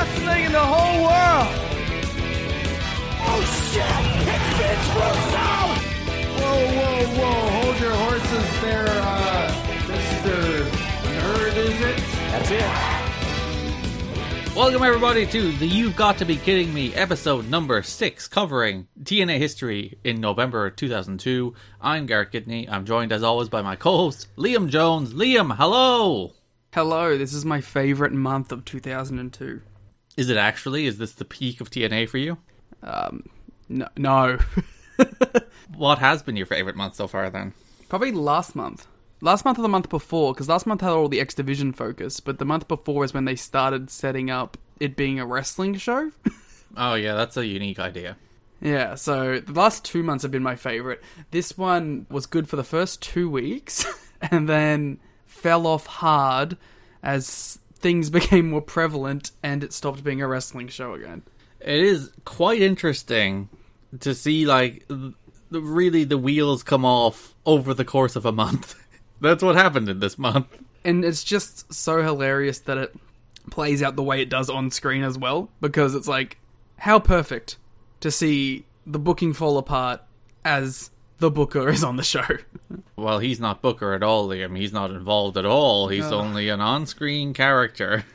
wrestling in the whole world. Oh shit! It's Vince Russo! Whoa, hold your horses there, Mr. Nerd, is it? That's it. Welcome everybody to the You've Got to Be Kidding Me episode number 6, covering TNA history in November 2002. I'm Garrett Kidney. I'm joined as always by my co-host, Liam Jones. Liam, hello! Hello, this is my favourite month of 2002. Is it actually? Is this the peak of TNA for you? No. What has been your favourite month so far then? Probably last month. Last month or the month before, because last month had all the X Division focus, but the month before is when they started setting up it being a wrestling show. Oh yeah, that's a unique idea. Yeah, so the last 2 months have been my favourite. This one was good for the first 2 weeks, and then fell off hard as things became more prevalent and it stopped being a wrestling show again. It is quite interesting to see, like, really the wheels come off over the course of a month. That's what happened in this month. And it's just so hilarious that it plays out the way it does on screen as well, because it's like, how perfect to see the booking fall apart as the booker is on the show. Well, he's not Booker at all, Liam. He's not involved at all. He's only an on-screen character.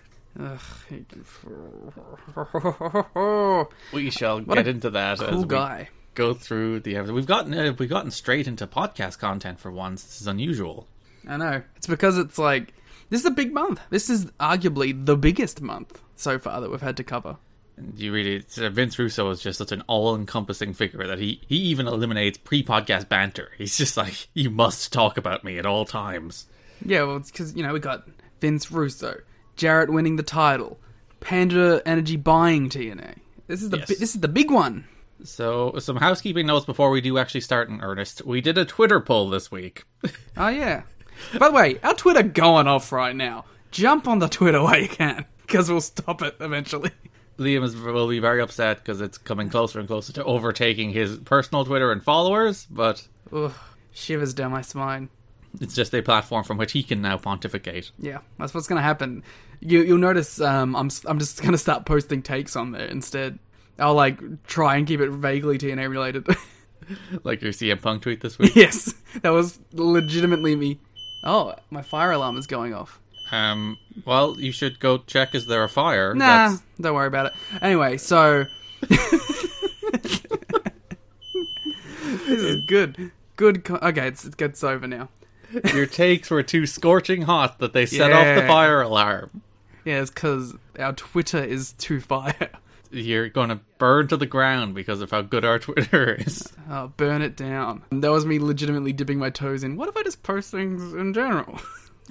We shall get into that Cool as we guy. go through the episode. We've gotten straight into podcast content for once. This is unusual. I know. It's because it's like, this is a big month. This is arguably the biggest month so far that we've had to cover. Vince Russo is just such an all-encompassing figure that he even eliminates pre-podcast banter. He's just like, you must talk about me at all times. Yeah, well, it's because, we got Vince Russo, Jarrett winning the title, Panda Energy buying TNA. This is the big one. So, some housekeeping notes before we do actually start in earnest. We did a Twitter poll this week. Oh, yeah. By the way, our Twitter going off right now. Jump on the Twitter while you can, because we'll stop it eventually. Liam will be very upset because it's coming closer and closer to overtaking his personal Twitter and followers, but Ugh, shivers down my spine. It's just a platform from which he can now pontificate. Yeah, that's what's going to happen. You'll notice I'm just going to start posting takes on there instead. I'll try and keep it vaguely TNA related. Like your CM Punk tweet this week? Yes, that was legitimately me. Oh, my fire alarm is going off. Well, you should go check, is there a fire? Nah, don't worry about it. Anyway, so... This is good. Okay, it gets over now. Your takes were too scorching hot that they set off the fire alarm. Yeah, it's because our Twitter is too fire. You're going to burn to the ground because of how good our Twitter is. Oh, burn it down. That was me legitimately dipping my toes in. What if I just post things in general?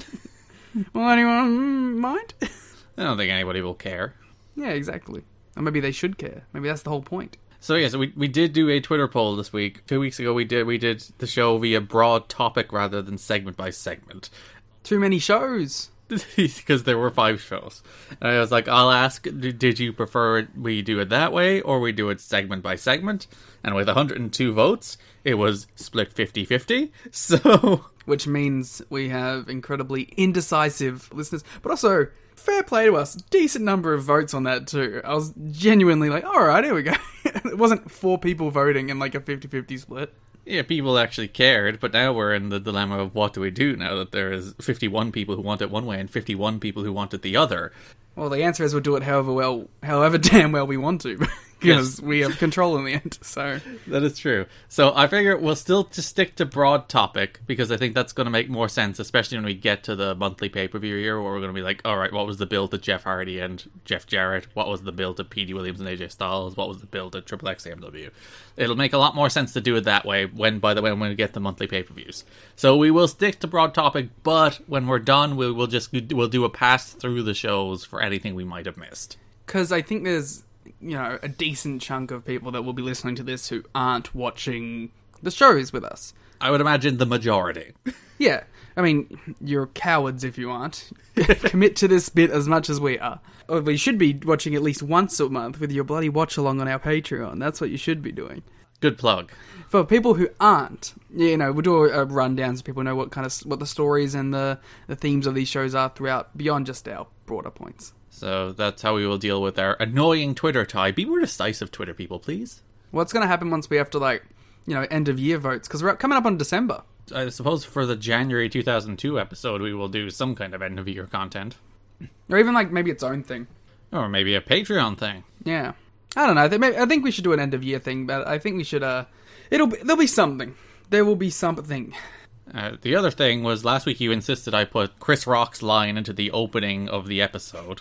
Will anyone mind? I don't think anybody will care. Yeah, exactly. Or maybe they should care. Maybe that's the whole point. So we did do a Twitter poll this week. 2 weeks ago we did the show via broad topic rather than segment by segment. Too many shows. Because there were 5 shows. And I was like, I'll ask, did you prefer we do it that way or we do it segment by segment? And with 102 votes, it was split 50-50. So... Which means we have incredibly indecisive listeners. But also, fair play to us. Decent number of votes on that too. I was genuinely like, alright, here we go. It wasn't 4 people voting in a 50-50 split. Yeah, people actually cared, but now we're in the dilemma of what do we do now that there is 51 people who want it one way and 51 people who want it the other. Well, the answer is we'll do it however damn well we want to. Because we have control in the end, so... That is true. So I figure we'll still just stick to broad topic, because I think that's going to make more sense, especially when we get to the monthly pay-per-view here, where we're going to be like, alright, what was the build to Jeff Hardy and Jeff Jarrett? What was the build to P.D. Williams and AJ Styles? What was the build to Triple X AMW? It'll make a lot more sense to do it that way when we get the monthly pay-per-views. So we will stick to broad topic, but when we're done, we'll do a pass through the shows for anything we might have missed. Because I think there's... a decent chunk of people that will be listening to this who aren't watching the shows with us. I would imagine the majority. Yeah. I mean, you're cowards if you aren't. Commit to this bit as much as we are. Or we should be watching at least once a month with your bloody watch-along on our Patreon. That's what you should be doing. Good plug. For people who aren't, we'll do a rundown so people know what the stories and the themes of these shows are throughout, beyond just our broader points. So that's how we will deal with our annoying Twitter tie. Be more decisive, Twitter people, please. What's going to happen once we have to, end of year votes? Because we're coming up on December. I suppose for the January 2002 episode, we will do some kind of end of year content. Or even, maybe its own thing. Or maybe a Patreon thing. Yeah. I don't know. I think we should do an end of year thing, but I think we should, there'll be something. There will be something. The other thing was last week you insisted I put Chris Rock's line into the opening of the episode.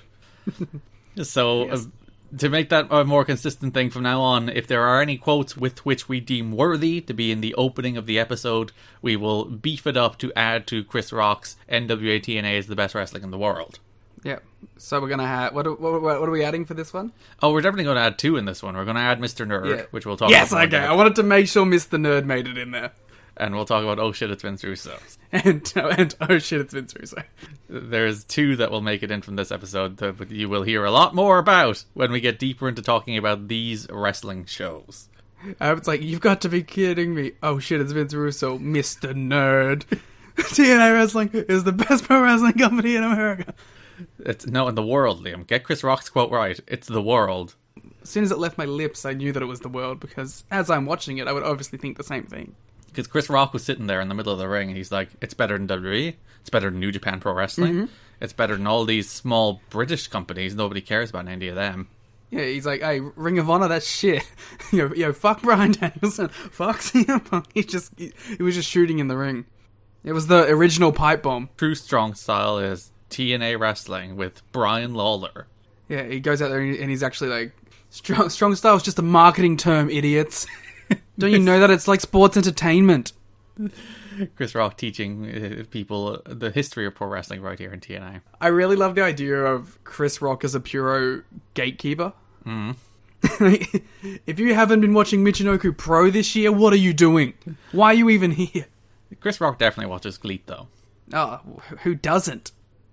So, Yes. To make that a more consistent thing from now on, if there are any quotes with which we deem worthy to be in the opening of the episode, we will beef it up to add to Chris Rock's NWA TNA is the best wrestling in the world. Yeah. So we're going to have... What are we adding for this one? Oh, we're definitely going to add 2 in this one. We're going to add Mr. Nerd, Yeah. which we'll talk Yes, about. okay. I wanted to make sure Mr. Nerd made it in there. And we'll talk about, oh shit, it's Vince Russo. And oh shit, it's Vince Russo. There's 2 that will make it in from this episode that you will hear a lot more about when we get deeper into talking about these wrestling shows. It's like, you've got to be kidding me. Oh shit, it's Vince Russo, Mr. Nerd. TNA Wrestling is the best pro wrestling company in America. It's no, in the world, Liam. Get Chris Rock's quote right. It's the world. As soon as it left my lips, I knew that it was the world, because as I'm watching it, I would obviously think the same thing. Because Chris Rock was sitting there in the middle of the ring, and he's like, it's better than WWE. It's better than New Japan Pro Wrestling. Mm-hmm. It's better than all these small British companies. Nobody cares about any of them. Yeah, he's like, hey, Ring of Honor, that's shit. yo, fuck Bryan Danielson. Fuck CM Punk. He was just shooting in the ring. It was the original pipe bomb. True strong style is TNA Wrestling with Brian Lawler. Yeah, he goes out there and he's actually like, strong style is just a marketing term, idiots. Don't you know that it's like sports entertainment? Chris Rock teaching people the history of pro wrestling right here in TNA. I really love the idea of Chris Rock as a puro gatekeeper. Mm. If you haven't been watching Michinoku Pro this year, what are you doing? Why are you even here? Chris Rock definitely watches GLEAT, though. Oh, who doesn't?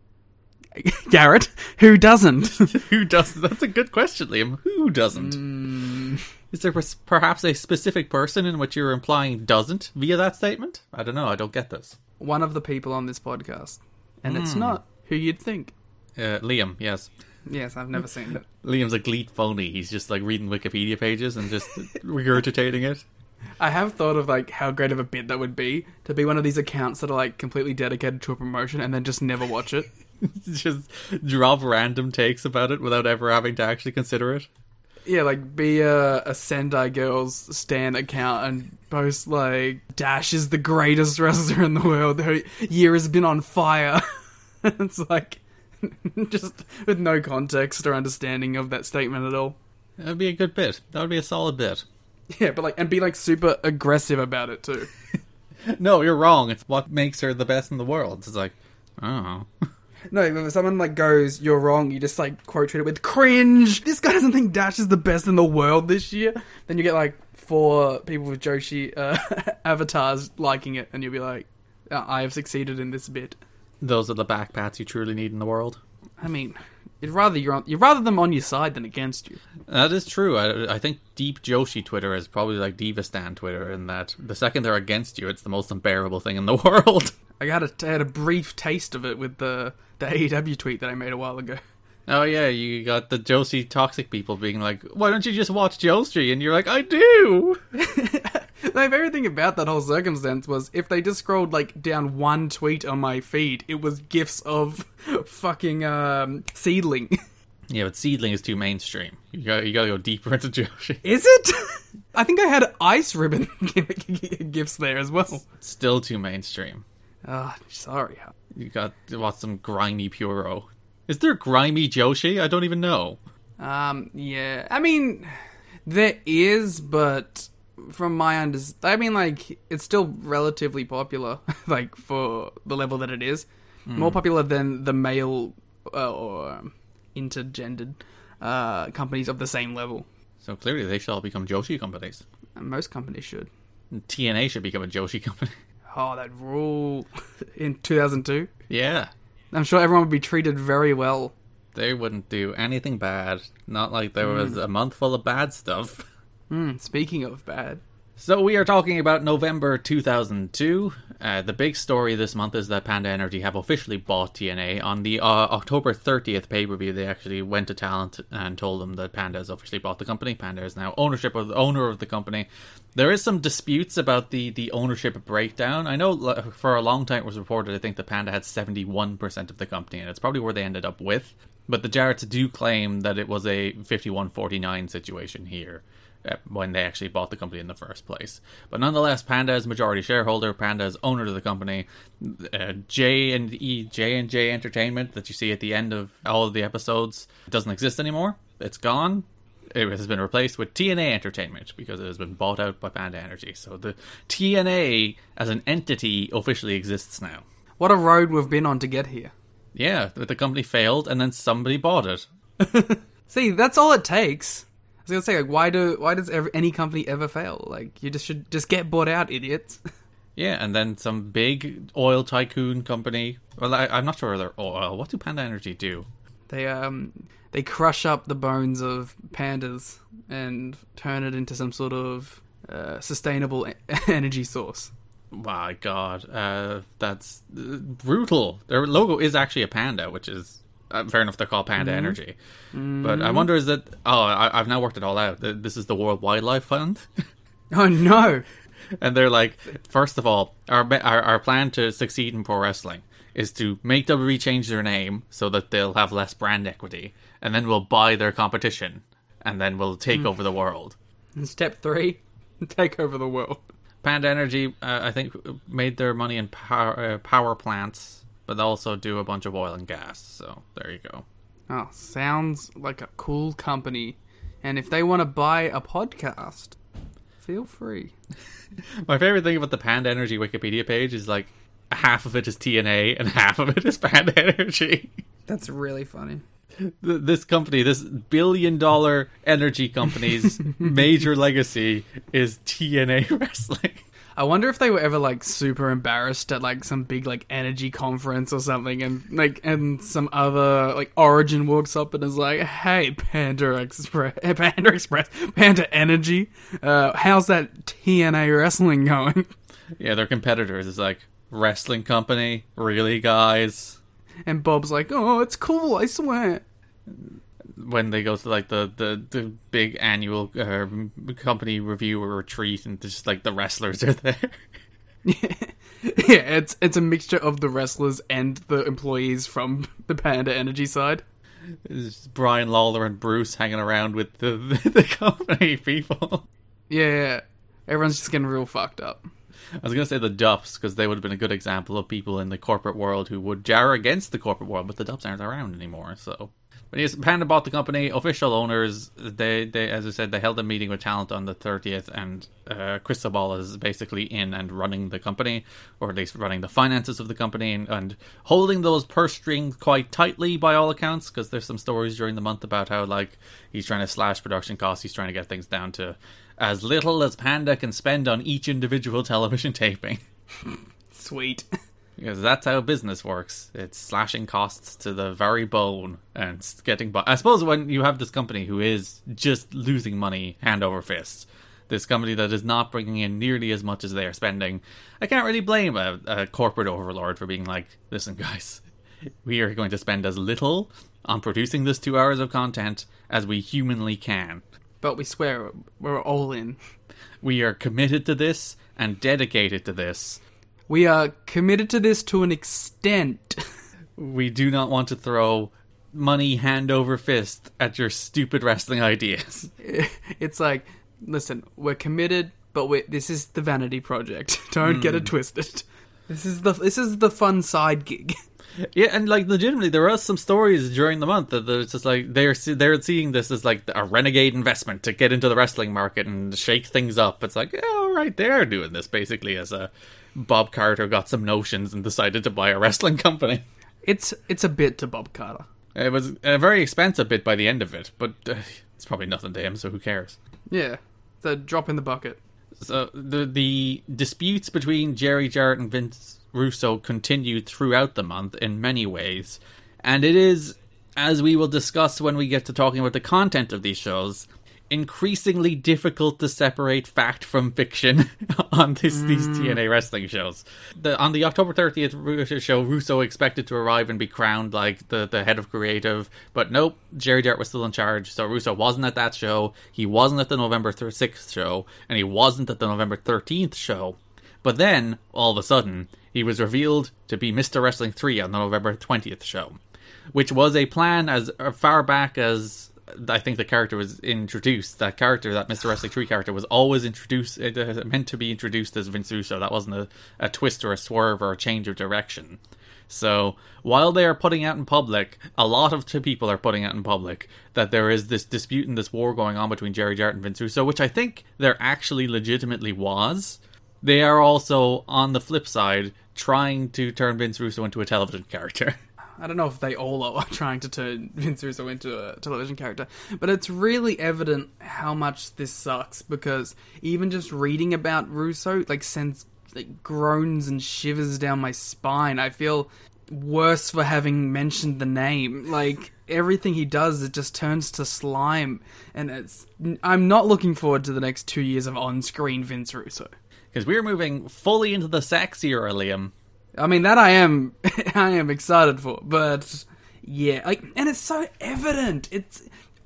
Garrett, who doesn't? Who doesn't? That's a good question, Liam. Who doesn't? Is there perhaps a specific person in which you're implying doesn't via that statement? I don't know. I don't get this. One of the people on this podcast. And it's not who you'd think. Liam, yes. Yes, I've never seen it. Liam's a GLEAT phony. He's just like reading Wikipedia pages and just regurgitating it. I have thought of like how great of a bit that would be to be one of these accounts that are like completely dedicated to a promotion and then just never watch it. Just drop random takes about it without ever having to actually consider it. Yeah, like be a Sendai Girls stan account and post like Dash is the greatest wrestler in the world. Her year has been on fire. It's like just with no context or understanding of that statement at all. That'd be a good bit. That would be a solid bit. Yeah, but like and be like super aggressive about it too. No, you're wrong. It's what makes her the best in the world. It's like, oh. No, if someone like goes, "You're wrong," you just like quote tweet it with cringe. This guy doesn't think Dash is the best in the world this year. Then you get like 4 people with Joshi avatars liking it, and you'll be like, "I have succeeded in this bit." Those are the backpats you truly need in the world. I mean, you'd rather them on your side than against you. That is true. I think Deep Joshi Twitter is probably like Divastan Twitter in that the second they're against you, it's the most unbearable thing in the world. I had a brief taste of it with the AEW tweet that I made a while ago. Oh yeah, you got the Joshi toxic people being like, why don't you just watch Joshi? And you're like, I do! My favorite thing about that whole circumstance was if they just scrolled like down one tweet on my feed, it was gifs of fucking Seedling. Yeah, but Seedling is too mainstream. You gotta go deeper into Joshi. Is it? I think I had Ice Ribbon gifs there as well. Still too mainstream. Ah, sorry. You got to watch some grimy Puro. Is there grimy Joshi? I don't even know. Yeah. I mean, there is, but from my understanding, I mean, like, it's still relatively popular, like, for the level that it is. More popular than the male or intergendered companies of the same level. So clearly they shall become Joshi companies. And most companies should. And TNA should become a Joshi company. Oh, that rule in 2002. Yeah. I'm sure everyone would be treated very well. They wouldn't do anything bad. Not like there was a month full of bad stuff. Speaking of bad. So we are talking about November 2002. The big story this month is that Panda Energy have officially bought TNA. On the October 30th pay-per-view, they actually went to talent and told them that Panda has officially bought the company. Panda is now owner of the company. There is some disputes about the ownership breakdown. I know for a long time it was reported, I think, that Panda had 71% of the company, and it's probably where they ended up with. But the Jarretts do claim that it was a 51-49 situation here when they actually bought the company in the first place. But nonetheless, Panda is majority shareholder. Panda is owner of the company. J&J Entertainment that you see at the end of all of the episodes doesn't exist anymore. It's gone. It has been replaced with TNA Entertainment because it has been bought out by Panda Energy. So the TNA as an entity officially exists now. What a road we've been on to get here. Yeah, the company failed and then somebody bought it. See, that's all it takes. I was gonna say, like, why does any company ever fail? Like, you should just get bought out, idiots. Yeah, and then some big oil tycoon company. Well, I'm not sure they're oil. What do Panda Energy do? They crush up the bones of pandas and turn it into some sort of sustainable energy source. My God, that's brutal. Their logo is actually a panda, which is fair enough. They're called Panda Energy, but I wonder is that I've now worked it all out. This is the World Wildlife Fund. Oh no! And they're like, first of all, our plan to succeed in pro wrestling is to make WWE change their name so that they'll have less brand equity, and then we'll buy their competition, and then we'll take over the world. And step 3, take over the world. Panda Energy, I think, made their money in power plants, but they also do a bunch of oil and gas, so there you go. Oh, sounds like a cool company. And if they want to buy a podcast, feel free. My favorite thing about the Panda Energy Wikipedia page is, like, half of it is TNA and half of it is Panda Energy. That's really funny. This company, this billion-dollar energy company's major legacy is TNA wrestling. I wonder if they were ever, like, super embarrassed at, like, some big, like, energy conference or something, and some other, like, Origin walks up and is like, "Hey, Panda Energy, how's that TNA wrestling going?" Yeah, their competitors is like, "Wrestling company? Really, guys?" And Bob's like, "Oh, it's cool, I swear." When they go to, like, the big annual company review or retreat, and just, like, the wrestlers are there. Yeah, it's a mixture of the wrestlers and the employees from the Panda Energy side. It's Brian Lawler and Bruce hanging around with the company people. Yeah, everyone's just getting real fucked up. I was going to say the Dupps, because they would have been a good example of people in the corporate world who would jar against the corporate world, but the Dupps aren't around anymore, so... But yes, Panda bought the company. Official owners, they as I said, they held a meeting with talent on the 30th, and Cristobal is basically in and running the company, or at least running the finances of the company, and holding those purse strings quite tightly by all accounts, because there's some stories during the month about how, like, he's trying to slash production costs, he's trying to get things down to as little as Panda can spend on each individual television taping. Sweet. Because that's how business works. It's slashing costs to the very bone and getting by. I suppose when you have this company who is just losing money hand over fist, this company that is not bringing in nearly as much as they are spending, I can't really blame a corporate overlord for being like, "Listen, guys, we are going to spend as little on producing this 2 hours of content as we humanly can. But we swear we're all in. We are committed to this and dedicated to this. We are committed to this to an extent. We do not want to throw money hand over fist at your stupid wrestling ideas." It's like, listen, we're committed, but this is the vanity project. Don't get it twisted. This is the fun side gig. Yeah, and, like, legitimately, there are some stories during the month that it's just like they're seeing this as, like, a renegade investment to get into the wrestling market and shake things up. It's like, yeah, all right, they're doing this basically as a Bob Carter got some notions and decided to buy a wrestling company. It's a bit to Bob Carter. It was a very expensive bit by the end of it, but it's probably nothing to him, so who cares? Yeah, it's a drop in the bucket. So the disputes between Jerry Jarrett and Vince Russo continued throughout the month in many ways, and it is, as we will discuss when we get to talking about the content of these shows, increasingly difficult to separate fact from fiction on these TNA wrestling shows. On the October 30th show, Russo expected to arrive and be crowned like the head of creative, but nope, Jerry Jarrett was still in charge, so Russo wasn't at that show, he wasn't at the November 6th show, and he wasn't at the November 13th show. But then, all of a sudden, he was revealed to be Mr. Wrestling 3 on the November 20th show, which was a plan as far back as I think the character was introduced. That character, that Mr. Wrestling 3 character, was always introduced, meant to be introduced as Vince Russo. That wasn't a twist or a swerve or a change of direction. So, while they are putting out in public, a lot of people are putting out in public that there is this dispute and this war going on between Jerry Jarrett and Vince Russo, which I think there actually legitimately was. They are also, on the flip side, trying to turn Vince Russo into a television character. I don't know if they all are trying to turn Vince Russo into a television character, but it's really evident how much this sucks, because even just reading about Russo sends groans and shivers down my spine. I feel worse for having mentioned the name. Everything he does, it just turns to slime, and I'm not looking forward to the next 2 years of on-screen Vince Russo. Because we're moving fully into the sex era, Liam. I mean, that I am excited for, but yeah, and it's so evident. It's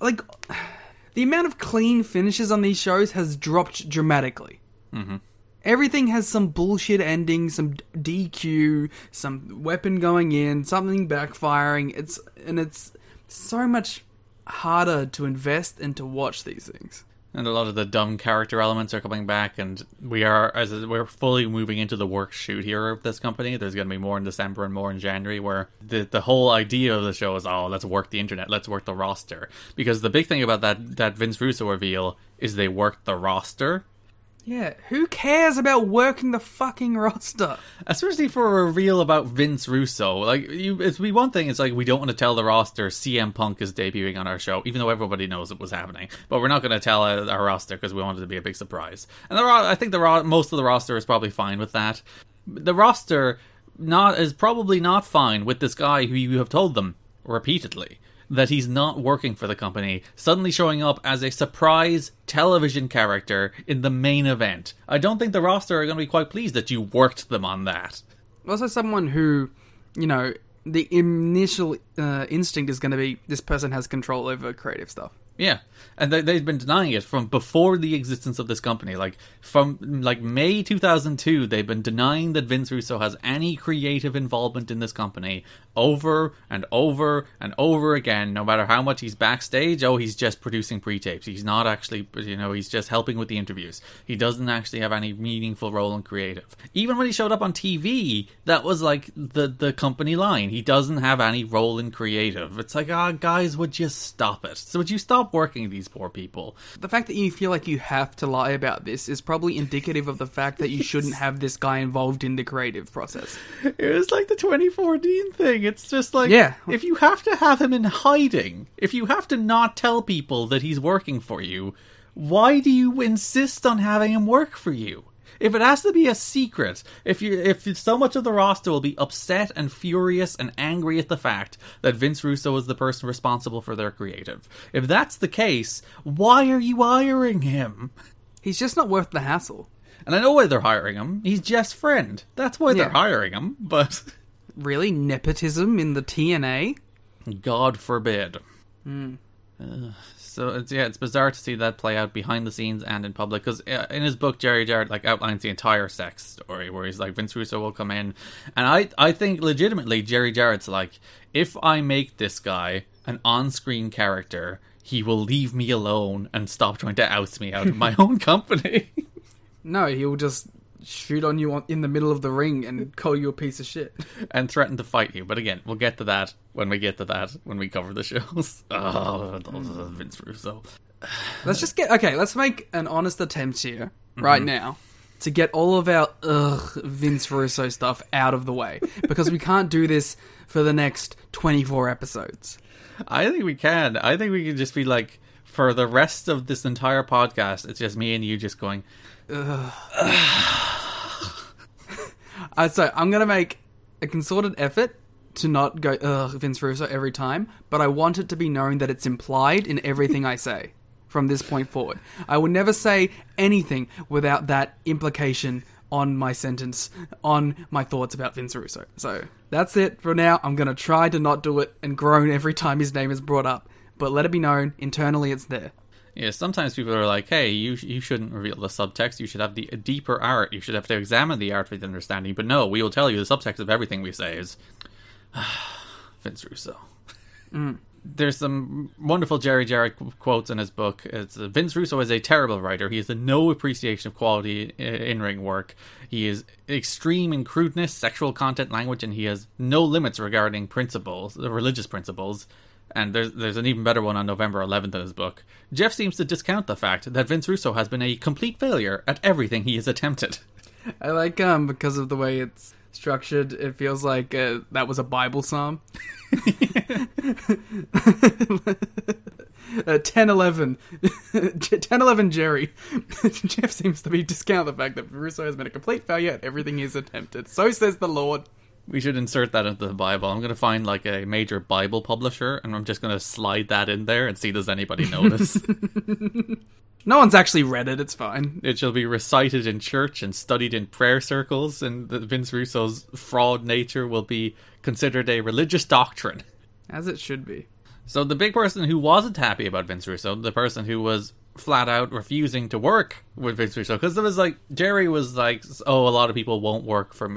the amount of clean finishes on these shows has dropped dramatically. Mm-hmm. Everything has some bullshit ending, some DQ, some weapon going in, something backfiring. It's so much harder to invest and to watch these things. And a lot of the dumb character elements are coming back, and we're fully moving into the work shoot here of this company. There's going to be more in December and more in January, where the whole idea of the show is, let's work the internet, let's work the roster. Because the big thing about that Vince Russo reveal is they worked the roster. Yeah, who cares about working the fucking roster? Especially for a reveal about Vince Russo. It's one thing, it's we don't want to tell the roster CM Punk is debuting on our show, even though everybody knows it was happening. But we're not going to tell our roster because we want it to be a big surprise. And I think most of the roster is probably fine with that. The roster is probably not fine with this guy who you have told them repeatedly that he's not working for the company, suddenly showing up as a surprise television character in the main event. I don't think the roster are going to be quite pleased that you worked them on that. Also someone who, the initial instinct is going to be, this person has control over creative stuff. Yeah, and they've been denying it from before the existence of this company. From May 2002, they've been denying that Vince Russo has any creative involvement in this company over and over and over again, no matter how much he's backstage. He's just producing pre-tapes. He's not actually, he's just helping with the interviews. He doesn't actually have any meaningful role in creative. Even when he showed up on TV, that was the company line. He doesn't have any role in creative. It's guys, would you stop it? So would you stop working these poor people? The fact that you feel like you have to lie about this is probably indicative of the fact that you shouldn't have this guy involved in the creative process. It was the 2014 thing. It's just yeah. If you have to have him in hiding, if you have to not tell people that he's working for you, why do you insist on having him work for you? If it has to be a secret, if so much of the roster will be upset and furious and angry at the fact that Vince Russo is the person responsible for their creative, if that's the case, why are you hiring him? He's just not worth the hassle. And I know why they're hiring him. He's Jeff's friend. That's why they're hiring him, but... Really? Nepotism in the TNA? God forbid. So it's bizarre to see that play out behind the scenes and in public, because in his book Jerry Jarrett outlines the entire sex story, where he's Vince Russo will come in, and I think legitimately Jerry Jarrett's if I make this guy an on-screen character, he will leave me alone and stop trying to oust me out of my own company. No, he'll just shoot on you in the middle of the ring and call you a piece of shit. And threaten to fight you. But again, we'll get to that when we cover the shows. Vince Russo. Let's make an honest attempt here, right now, to get all of our Vince Russo stuff out of the way. Because we can't do this for the next 24 episodes. I think we can. I think we can just be for the rest of this entire podcast, it's just me and you just going... So I'm going to make a concerted effort to not go Vince Russo every time, but I want it to be known that it's implied in everything I say. from this point forward. I will never say anything without that implication on my sentence, on my thoughts about Vince Russo. So that's it for now. I'm going to try to not do it and groan every time his name is brought up. But let it be known, internally it's there. Yeah, sometimes people are like, hey, you shouldn't reveal the subtext. You should have the deeper art. You should have to examine the art for the understanding. But no, we will tell you the subtext of everything we say is Vince Russo. There's some wonderful Jerry Jarrett quotes in his book. It's Vince Russo is a terrible writer. He has no appreciation of quality in-ring work. He is extreme in crudeness, sexual content, language, and he has no limits regarding principles, religious principles. And there's an even better one on November 11th in his book. Jeff seems to discount the fact that Vince Russo has been a complete failure at everything he has attempted. I like, because of the way it's structured, it feels like that was a Bible psalm. 10-11 Jerry. Jeff seems to be discount the fact that Russo has been a complete failure at everything he's attempted. So says the Lord. We should insert that into the Bible. I'm going to find like a major Bible publisher and I'm just going to slide that in there and see does anybody notice. No one's actually read it, it's fine. It shall be recited in church and studied in prayer circles, and Vince Russo's fraud nature will be considered a religious doctrine. As it should be. So the big person who wasn't happy about Vince Russo, the person who was flat out refusing to work with Vince Russo, because it was like, Jerry was like, oh, a lot of people won't work for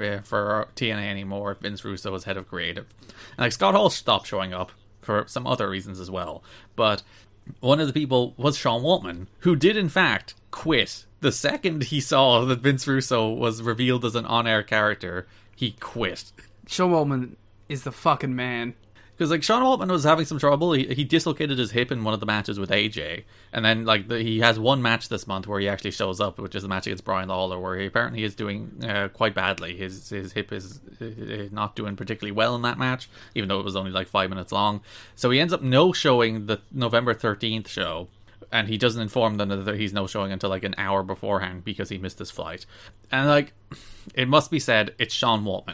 TNA anymore if Vince Russo is head of creative. And like Scott Hall stopped showing up for some other reasons as well. But one of the people was Sean Waltman, who did in fact quit. The second he saw that Vince Russo was revealed as an on-air character, he quit. Sean Waltman is the fucking man. Because like Sean Waltman was having some trouble. He dislocated his hip in one of the matches with AJ, and then like he has one match this month where he actually shows up, which is the match against Brian Lawler, where he apparently is doing quite badly. His hip is not doing particularly well in that match, even though it was only like 5 minutes long. So he ends up no-showing the November 13th show, and he doesn't inform them that he's no-showing until like an hour beforehand because he missed his flight. And like, it must be said, it's Sean Waltman,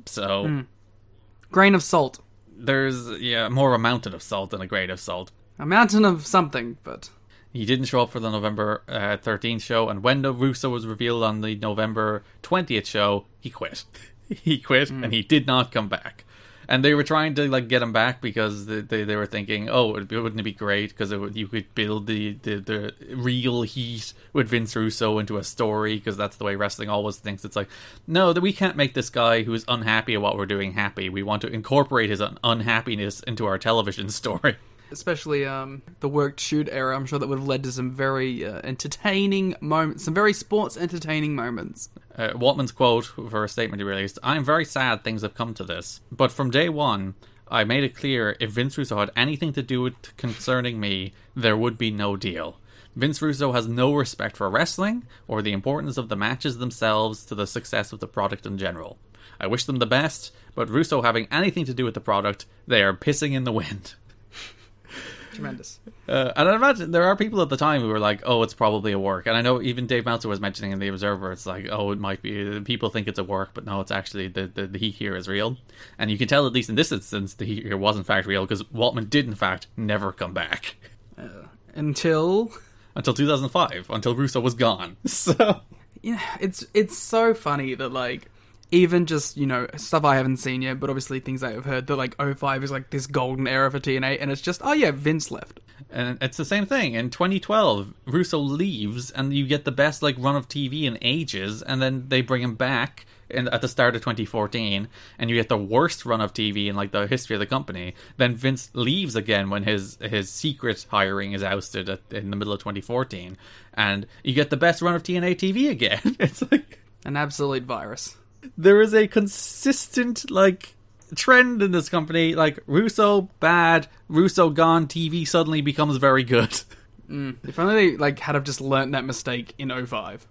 so Grain of salt. There's, more of a mountain of salt than a grain of salt. A mountain of something, but... He didn't show up for the November 13th show, and when Russo was revealed on the November 20th show, he quit. He quit, and he did not come back. And they were trying to like get him back because they were thinking, oh, wouldn't it be great because you could build the real heat with Vince Russo into a story, because that's the way wrestling always thinks. It's like, no, that we can't make this guy who is unhappy at what we're doing happy. We want to incorporate his unhappiness into our television story. Especially the worked shoot era, I'm sure that would have led to some very entertaining moments, some very sports entertaining moments. Waltman's quote for a statement he released: "I am very sad things have come to this, but from day one, I made it clear if Vince Russo had anything to do with concerning me, there would be no deal. Vince Russo has no respect for wrestling or the importance of the matches themselves to the success of the product in general. I wish them the best, but Russo having anything to do with the product, they are pissing in the wind." Tremendous. And I imagine there are people at the time who were like, oh, it's probably a work. And I know even Dave Meltzer was mentioning in The Observer, it's like, oh, it might be, people think it's a work, but no, it's actually, the heat here is real. And you can tell, at least in this instance, the heat here was in fact real, because Waltman did in fact never come back. Until 2005, until Russo was gone. So yeah, it's so funny that like, even just, stuff I haven't seen yet, but obviously things I have heard, that like 05 is like this golden era for TNA, and it's just, oh yeah, Vince left. And it's the same thing. In 2012, Russo leaves, and you get the best like run of TV in ages, and then they bring him back at the start of 2014, and you get the worst run of TV in like the history of the company. Then Vince leaves again when his secret hiring is ousted in the middle of 2014, and you get the best run of TNA TV again. It's like an absolute virus. There is a consistent, like, trend in this company. Like, Russo, bad. Russo gone. TV suddenly becomes very good. If only they, like, had have just learnt that mistake in 05.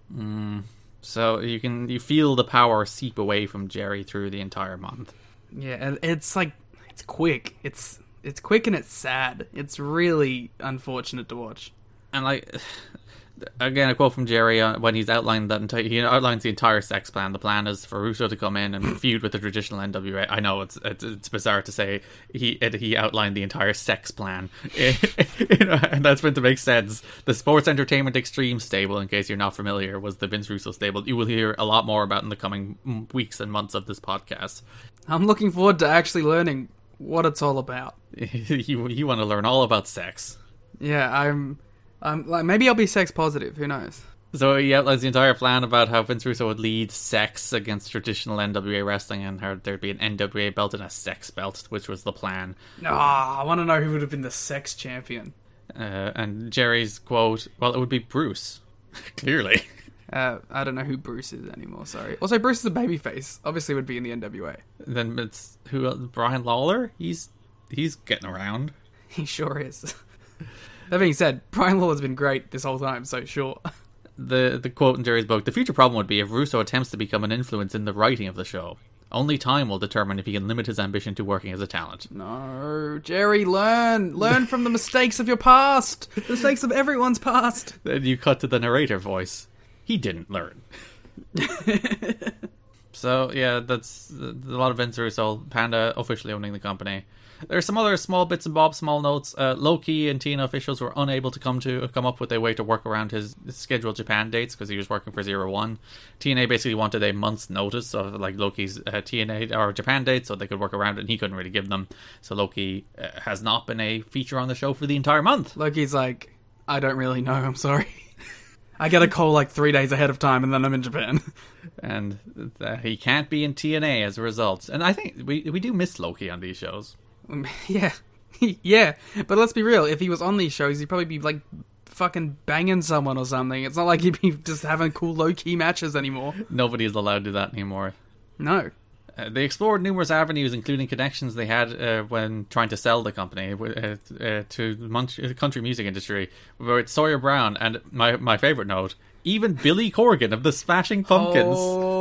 So you feel the power seep away from Jerry through the entire month. Yeah, and it's, like, it's quick. It's quick and it's sad. It's really unfortunate to watch. And, like, Again, a quote from Jerry when he's outlined that he outlines the entire sex plan. The plan is for Russo to come in and feud with the traditional NWA. I know it's bizarre to say he outlined the entire sex plan, and that's meant to make sense. The Sports Entertainment Extreme stable, in case you're not familiar, was the Vince Russo stable. You will hear a lot more about in the coming weeks and months of this podcast. I'm looking forward to actually learning what it's all about. You want to learn all about sex. Yeah, I'm like, maybe I'll be sex positive, who knows? So he outlines the entire plan about how Vince Russo would lead sex against traditional NWA wrestling, and how there'd be an NWA belt and a sex belt, which was the plan. I want to know who would have been the sex champion. And Jerry's quote, well, it would be Bruce. Clearly. I don't know who Bruce is anymore, sorry. Also, Bruce is a babyface. Obviously would be in the NWA. Then it's who else? Brian Lawler? He's getting around. He sure is. That being said, Brian Lawler's been great this whole time, so sure. The quote in Jerry's book, the future problem would be if Russo attempts to become an influence in the writing of the show. Only time will determine if he can limit his ambition to working as a talent. No, Jerry, learn from the mistakes of your past. The mistakes of everyone's past. Then you cut to the narrator voice. He didn't learn. So, yeah, that's a lot of Vince Russo, Panda officially owning the company. There's some other small bits and bobs, small notes. Low-Key and TNA officials were unable to come up with a way to work around his scheduled Japan dates because he was working for 01. TNA basically wanted a month's notice of like Low-Key's TNA or Japan dates so they could work around it, and he couldn't really give them. So Low-Key has not been a feature on the show for the entire month. Low-Key's like, I don't really know, I'm sorry. I get a call like 3 days ahead of time and then I'm in Japan. And he can't be in TNA as a result. And I think we do miss Low-Key on these shows. Yeah. Yeah. But let's be real, if he was on these shows, he'd probably be like fucking banging someone or something. It's not like he'd be just having cool low-key matches anymore. Nobody is allowed to do that anymore. No. They explored numerous avenues, including connections they had when trying to sell the company to the country music industry. With Sawyer Brown, and my favourite note, even Billy Corgan of the Smashing Pumpkins.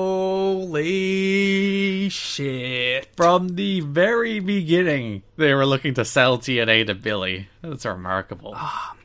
Holy shit. From the very beginning, they were looking to sell TNA to Billy. That's remarkable.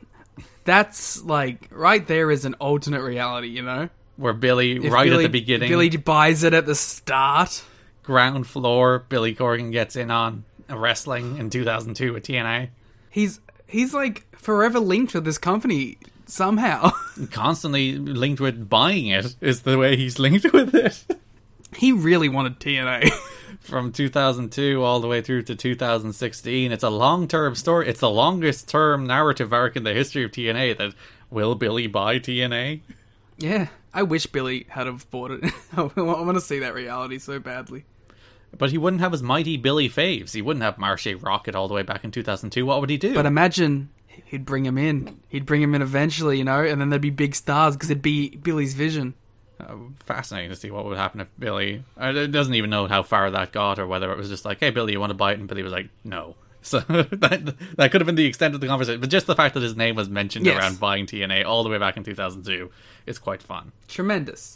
That's like, right there is an alternate reality, you know? Where Billy, at the beginning... Billy buys it at the start. Ground floor, Billy Corgan gets in on wrestling in 2002 with TNA. He's like forever linked with this company somehow. Constantly linked with buying it is the way he's linked with it. He really wanted TNA. From 2002 all the way through to 2016. It's a long-term story. It's the longest-term narrative arc in the history of TNA that will Billy buy TNA? Yeah. I wish Billy had have bought it. I want to see that reality so badly. But he wouldn't have his mighty Billy faves. He wouldn't have Marche Rocket all the way back in 2002. What would he do? But imagine he'd bring him in. He'd bring him in eventually, you know, and then there'd be big stars because it'd be Billy's vision. Fascinating to see what would happen if Billy... doesn't even know how far that got, or whether it was just like, hey, Billy, you want to buy it? And Billy was like, no. So that could have been the extent of the conversation. But just the fact that his name was mentioned around buying TNA all the way back in 2002 is quite fun. Tremendous.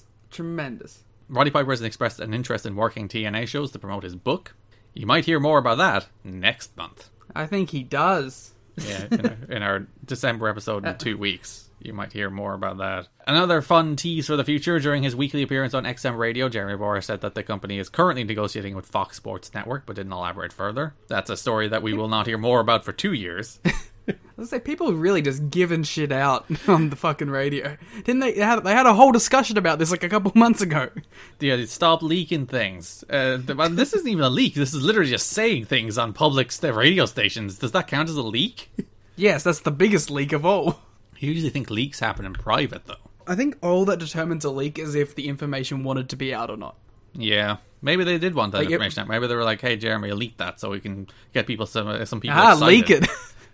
Roddy Piper has expressed an interest in working TNA shows to promote his book. You might hear more about that next month. I think he does. Yeah, in our December episode in 2 weeks. You might hear more about that. Another fun tease for the future. During his weekly appearance on XM Radio, Jeremy Borer said that the company is currently negotiating with Fox Sports Network, but didn't elaborate further. That's a story that we will not hear more about for 2 years. Let's say people really just giving shit out on the fucking radio. Didn't they? They had a whole discussion about this like a couple months ago. Yeah, stop leaking things. This isn't even a leak. This is literally just saying things on public radio stations. Does that count as a leak? Yes, that's the biggest leak of all. I usually think leaks happen in private, though. I think all that determines a leak is if the information wanted to be out or not. Yeah, maybe they did want that information out. Maybe they were like, "Hey, Jeremy, leak that so we can get people some people excited." Leak it.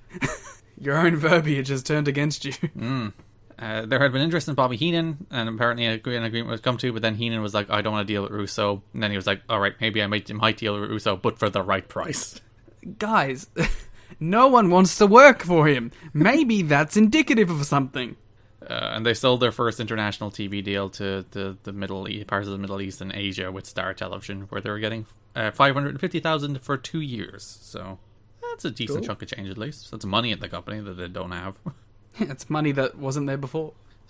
Your own verbiage has turned against you. There had been interest in Bobby Heenan, and apparently an agreement was come to, but then Heenan was like, I don't want to deal with Russo. And then he was like, alright, maybe I might deal with Russo, but for the right price. Guys, no one wants to work for him. Maybe that's indicative of something. And they sold their first international TV deal to the Middle East, parts of the Middle East and Asia with Star Television, where they were getting $550,000 for 2 years. So that's a decent chunk of change, at least. That's money at the company that they don't have. It's money that wasn't there before.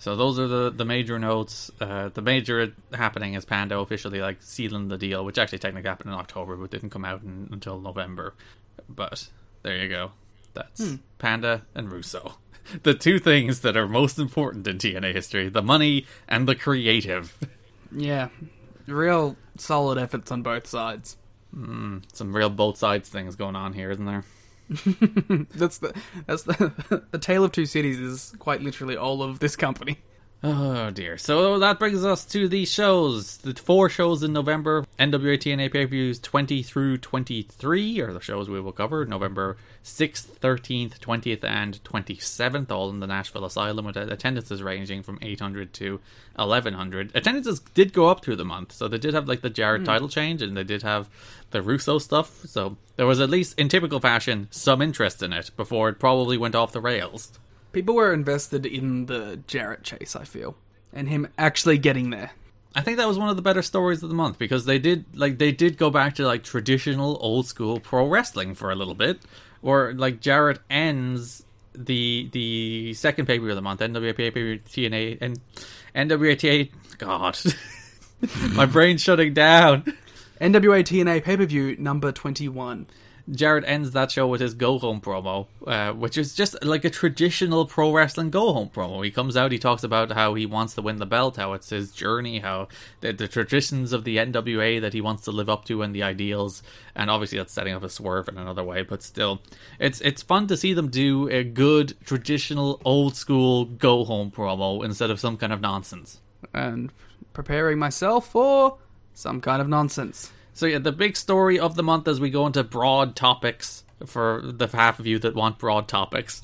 So those are the major notes. The major happening is Panda officially like sealing the deal, which actually technically happened in October, but didn't come out until November. But there you go. That's Panda and Russo. The two things that are most important in TNA history: the money and the creative. Yeah, real solid efforts on both sides. Some real both sides things going on here, isn't there? That's the tale of two cities is quite literally all of this company. Oh dear. So that brings us to the shows. The 4 shows in November. NWA TNA pay-per-views 20 through 23 are the shows we will cover. November 6th, 13th, 20th, and 27th, all in the Nashville Asylum, with attendances ranging from 800 to 1100. Attendances did go up through the month, so they did have like the Jarrett title change, and they did have the Russo stuff, so there was, at least in typical fashion, some interest in it before it probably went off the rails. People were invested in the Jarrett chase, I feel, and him actually getting there. I think that was one of the better stories of the month, because they did go back to like traditional old school pro wrestling for a little bit, where like Jarrett ends the second pay-per-view of the month, NWA pay-per-view TNA, and NWA TNA, God, my brain's shutting down. NWA TNA pay-per-view number 21. Jarrett ends that show with his go-home promo, which is just like a traditional pro wrestling go-home promo. He comes out, he talks about how he wants to win the belt, how it's his journey, how the traditions of the NWA that he wants to live up to and the ideals, and obviously that's setting up a swerve in another way, but still, it's fun to see them do a good, traditional, old-school go-home promo instead of some kind of nonsense. And preparing myself for some kind of nonsense. So yeah, the big story of the month as we go into broad topics, for the half of you that want broad topics,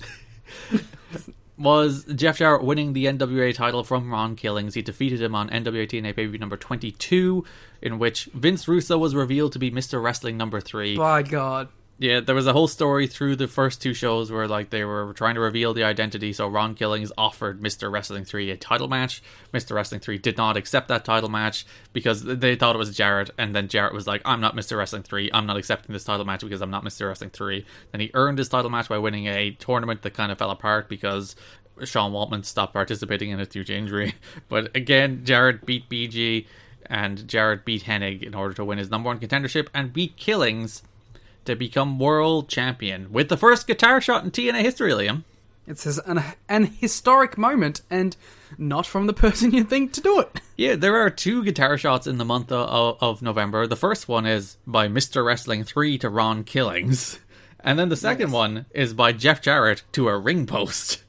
was Jeff Jarrett winning the NWA title from Ron Killings. He defeated him on NWA TNA pay-per-view number 22, in which Vince Russo was revealed to be Mr. Wrestling number 3. By God. Yeah, there was a whole story through the first 2 shows where like they were trying to reveal the identity, so Ron Killings offered Mr. Wrestling 3 a title match. Mr. Wrestling 3 did not accept that title match because they thought it was Jarrett, and then Jarrett was like, I'm not Mr. Wrestling 3, I'm not accepting this title match because I'm not Mr. Wrestling 3. Then he earned his title match by winning a tournament that kind of fell apart because Sean Waltman stopped participating in it due to injury. But again, Jarrett beat BG, and Jarrett beat Hennig in order to win his number 1 contendership, and beat Killings to become world champion with the first guitar shot in TNA history, Liam. It says an historic moment, and not from the person you think to do it. Yeah, there are 2 guitar shots in the month of November. The first one is by Mr. Wrestling 3 to Ron Killings, and then the second one is by Jeff Jarrett to a ring post.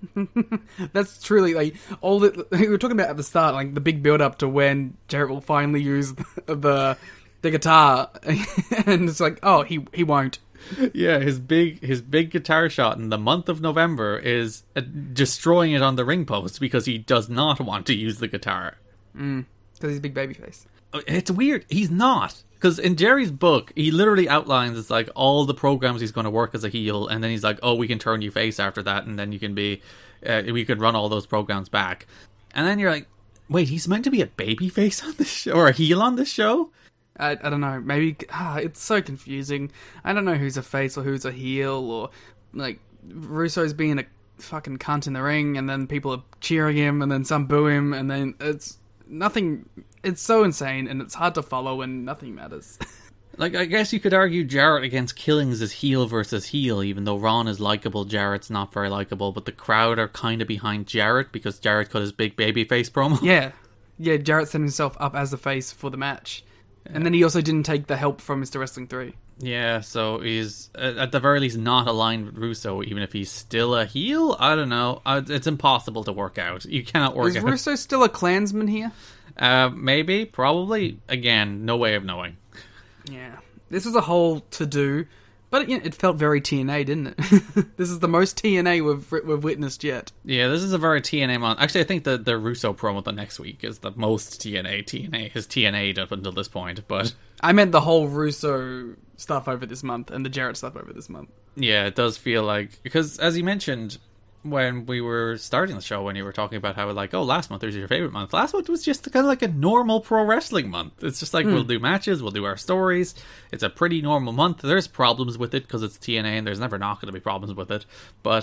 That's truly like all that we were talking about at the start, like the big build up to when Jarrett will finally use the guitar, and it's like, oh, he won't. Yeah, his big guitar shot in the month of November is destroying it on the ring post because he does not want to use the guitar. Because he's a big babyface. It's weird. He's not. Because in Jerry's book, he literally outlines it's like all the programs he's going to work as a heel, and then he's like, oh, we can turn you face after that, and then you can be, we can run all those programs back. And then you're like, wait, he's meant to be a babyface on this show, or a heel on this show? I don't know, maybe, it's so confusing. I don't know who's a face or who's a heel, or, like, Russo's being a fucking cunt in the ring, and then people are cheering him, and then some boo him, and then it's nothing, it's so insane, and it's hard to follow, and nothing matters. Like, I guess you could argue Jarrett against Killings is heel versus heel, even though Ron is likable, Jarrett's not very likable, but the crowd are kind of behind Jarrett, because Jarrett cut his big babyface promo. Yeah, Jarrett set himself up as the face for the match. And then he also didn't take the help from Mr. Wrestling 3. Yeah, so he's, at the very least, not aligned with Russo, even if he's still a heel? I don't know. It's impossible to work out. You cannot work out. Is Russo still a Klansman here? Maybe, probably. Again, no way of knowing. Yeah. This was a whole to-do, but it felt very TNA, didn't it? This is the most TNA we've witnessed yet. Yeah, this is a very TNA month. Actually, I think the Russo promo the next week is the most TNA has TNA'd up until this point, but... I meant the whole Russo stuff over this month, and the Jarrett stuff over this month. Yeah, it does feel like... Because, as you mentioned, when we were starting the show, when you were talking about how, like, oh, last month was your favorite month. Last month was just kind of like a normal pro wrestling month. It's just like, we'll do matches, we'll do our stories. It's a pretty normal month. There's problems with it because it's TNA, and there's never not going to be problems with it. But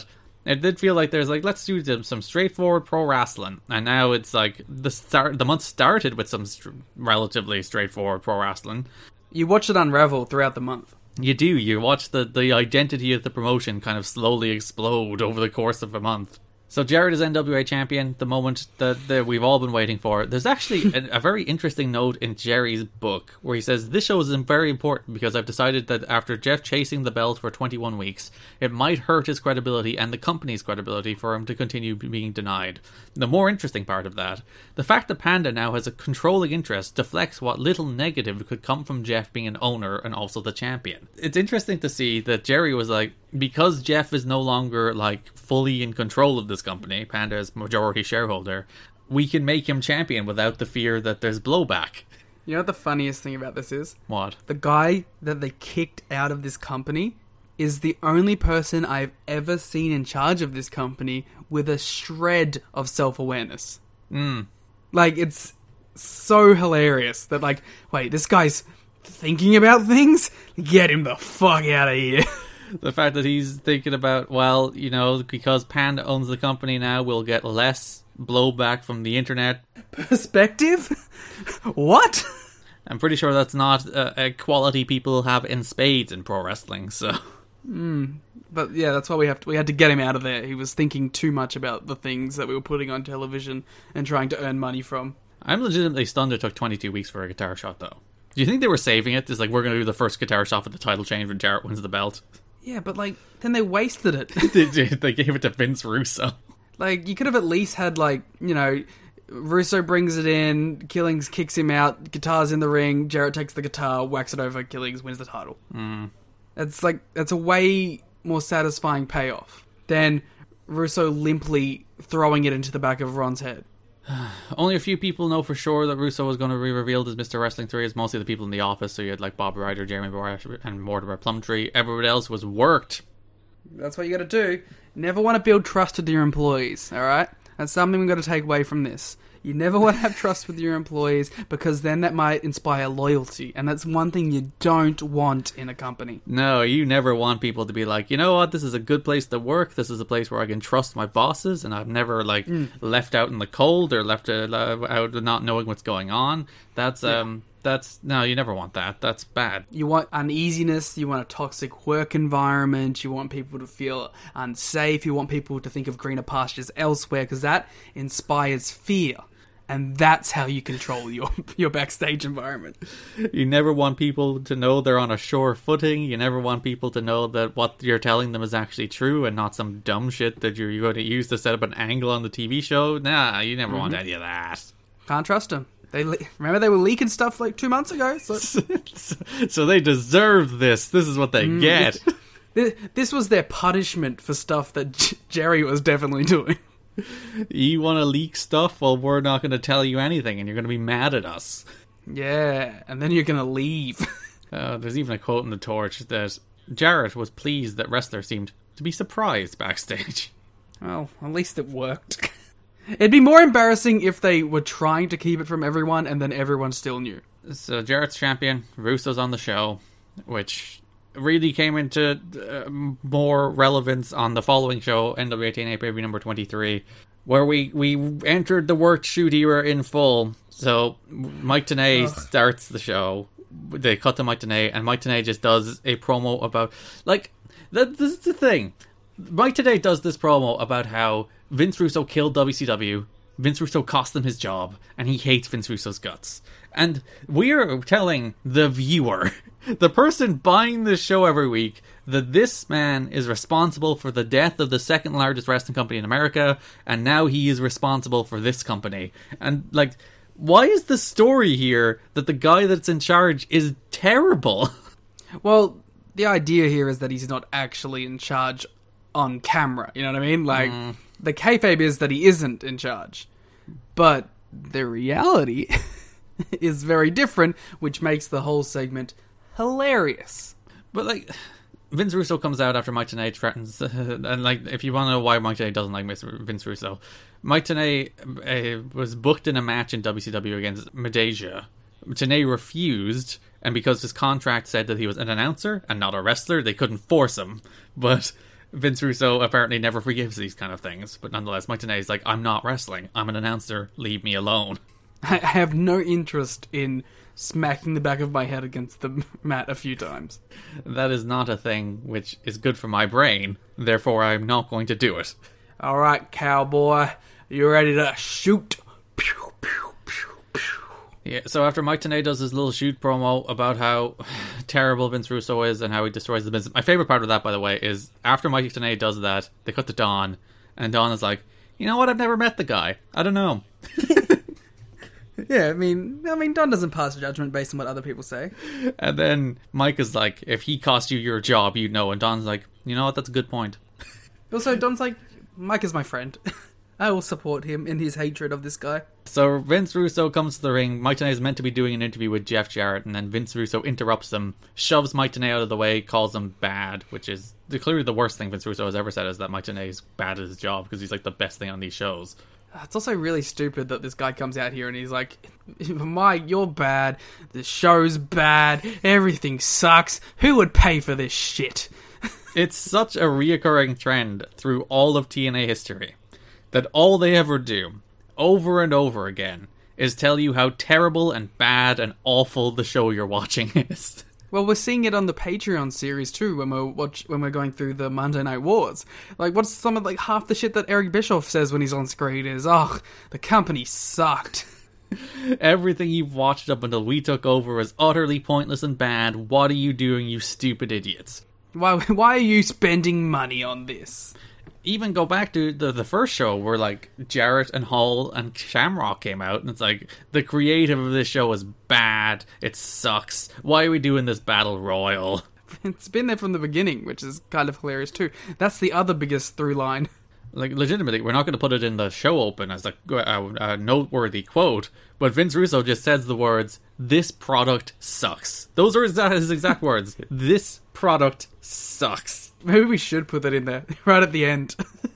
It did feel like there's like, let's do some straightforward pro wrestling, and now it's like the month started with some relatively straightforward pro wrestling. You watch it unravel throughout the month. You do. You watch the identity of the promotion kind of slowly explode over the course of a month. So Jarrett is NWA champion, the moment that we've all been waiting for. There's actually a very interesting note in Jerry's book where he says, this show is very important because I've decided that after Jeff chasing the belt for 21 weeks, it might hurt his credibility and the company's credibility for him to continue being denied. The more interesting part of that, the fact that Panda now has a controlling interest deflects what little negative could come from Jeff being an owner and also the champion. It's interesting to see that Jerry was like, because Jeff is no longer like fully in control of this company, Panda's majority shareholder, we can make him champion without the fear that there's blowback. You know what the funniest thing about this is? What? The guy that they kicked out of this company is the only person I've ever seen in charge of this company with a shred of self-awareness. Like, it's so hilarious that, like, wait, this guy's thinking about things? Get him the fuck out of here. The fact that he's thinking about, well, you know, because Panda owns the company now, we'll get less blowback from the internet. Perspective? What? I'm pretty sure that's not a quality people have in spades in pro wrestling, so... But yeah, that's why we had to get him out of there. He was thinking too much about the things that we were putting on television and trying to earn money from. I'm legitimately stunned it took 22 weeks for a guitar shot, though. Do you think they were saving it? It's like, we're going to do the first guitar shot for the title change when Jarrett wins the belt. Yeah, but like, then they wasted it. They gave it to Vince Russo. Like, you could have at least had, like, you know, Russo brings it in, Killings kicks him out, guitar's in the ring, Jarrett takes the guitar, whacks it over, Killings wins the title. It's like, that's a way more satisfying payoff than Russo limply throwing it into the back of Ron's head. Only a few people know for sure that Russo was going to be revealed as Mr. Wrestling 3. It's mostly the people in the office, so you had like Bob Ryder, Jeremy Borash, and Mortimer Plumtree. Everybody else was worked. That's what you gotta do. Never want to build trust with your employees, alright? That's something we've got to take away from this. You never want to have trust with your employees because then that might inspire loyalty, and that's one thing you don't want in a company. No, you never want people to be like, you know what, this is a good place to work, this is a place where I can trust my bosses, and I've never like left out in the cold or left out not knowing what's going on. That's no, you never want that. That's bad. You want uneasiness, you want a toxic work environment, you want people to feel unsafe, you want people to think of greener pastures elsewhere, because that inspires fear. And that's how you control your backstage environment. You never want people to know they're on a sure footing. You never want people to know that what you're telling them is actually true and not some dumb shit that you're going to use to set up an angle on the TV show. Nah, you never want any of that. Can't trust them. Remember they were leaking stuff like 2 months ago? So they deserve this. This is what they get. This was their punishment for stuff that Jerry was definitely doing. You want to leak stuff? Well, we're not going to tell you anything, and you're going to be mad at us. Yeah, and then you're going to leave. There's even a quote in The Torch that Jarrett was pleased that wrestlers seemed to be surprised backstage. Well, at least it worked. It'd be more embarrassing if they were trying to keep it from everyone, and then everyone still knew. So Jarrett's champion, Russo's on the show, which really came into more relevance on the following show, NWA TNA pay-per-view number 23, where we entered the work shoot era in full. So Mike Tenay starts the show. They cut to Mike Tenay, and Mike Tenay just does a promo about, like, this is the thing. Mike Tenay does this promo about how Vince Russo killed WCW, Vince Russo cost him his job, and he hates Vince Russo's guts. And we're telling the viewer, the person buying this show every week, that this man is responsible for the death of the second largest wrestling company in America, and now he is responsible for this company. And, like, why is the story here that the guy that's in charge is terrible? Well, the idea here is that he's not actually in charge on camera, you know what I mean? Like, the kayfabe is that he isn't in charge. But the reality is very different, which makes the whole segment hilarious. But, like, Vince Russo comes out after Mike Tenay threatens, and, like, if you want to know why Mike Tenay doesn't like Vince Russo, Mike Tenay was booked in a match in WCW against Madeja. Tenay refused, and because his contract said that he was an announcer and not a wrestler, they couldn't force him. But Vince Russo apparently never forgives these kind of things, but nonetheless, Mike Tenay is like, I'm not wrestling. I'm an announcer. Leave me alone. I have no interest in smacking the back of my head against the mat a few times. That is not a thing which is good for my brain. Therefore, I'm not going to do it. All right, cowboy, you ready to shoot? Pew, pew, pew, pew. Yeah, so after Mike Tenay does his little shoot promo about how terrible Vince Russo is and how he destroys the business. My favorite part of that, by the way, is after Mike Tenay does that, they cut to Don, and Don is like, you know what, I've never met the guy. I don't know. Yeah, I mean, Don doesn't pass judgment based on what other people say. And then Mike is like, if he cost you your job, you'd know. And Don's like, you know what, that's a good point. Also, Don's like, Mike is my friend. I will support him in his hatred of this guy. So Vince Russo comes to the ring. Mike Tenay is meant to be doing an interview with Jeff Jarrett, and then Vince Russo interrupts him, shoves Mike Tenay out of the way, calls him bad, which is clearly the worst thing Vince Russo has ever said, is that Mike Tenay is bad at his job because he's like the best thing on these shows. It's also really stupid that this guy comes out here and he's like, Mike, you're bad, the show's bad, everything sucks, who would pay for this shit? It's such a reoccurring trend through all of TNA history that all they ever do, over and over again, is tell you how terrible and bad and awful the show you're watching is. Well, we're seeing it on the Patreon series too when we're going through the Monday Night Wars. Like, what's some of half the shit that Eric Bischoff says when he's on screen is, "Oh, the company sucked." Everything you've watched up until we took over is utterly pointless and bad. What are you doing, you stupid idiots? Why are you spending money on this? Even go back to the first show where, like, Jarrett and Hall and Shamrock came out, and it's like, the creative of this show is bad, it sucks, why are we doing this battle royal? It's been there from the beginning, which is kind of hilarious too. That's the other biggest through line. Like, legitimately, we're not going to put it in the show open as a noteworthy quote, but Vince Russo just says the words, "This product sucks." Those are his exact words. This product sucks. Maybe we should put that in there, right at the end.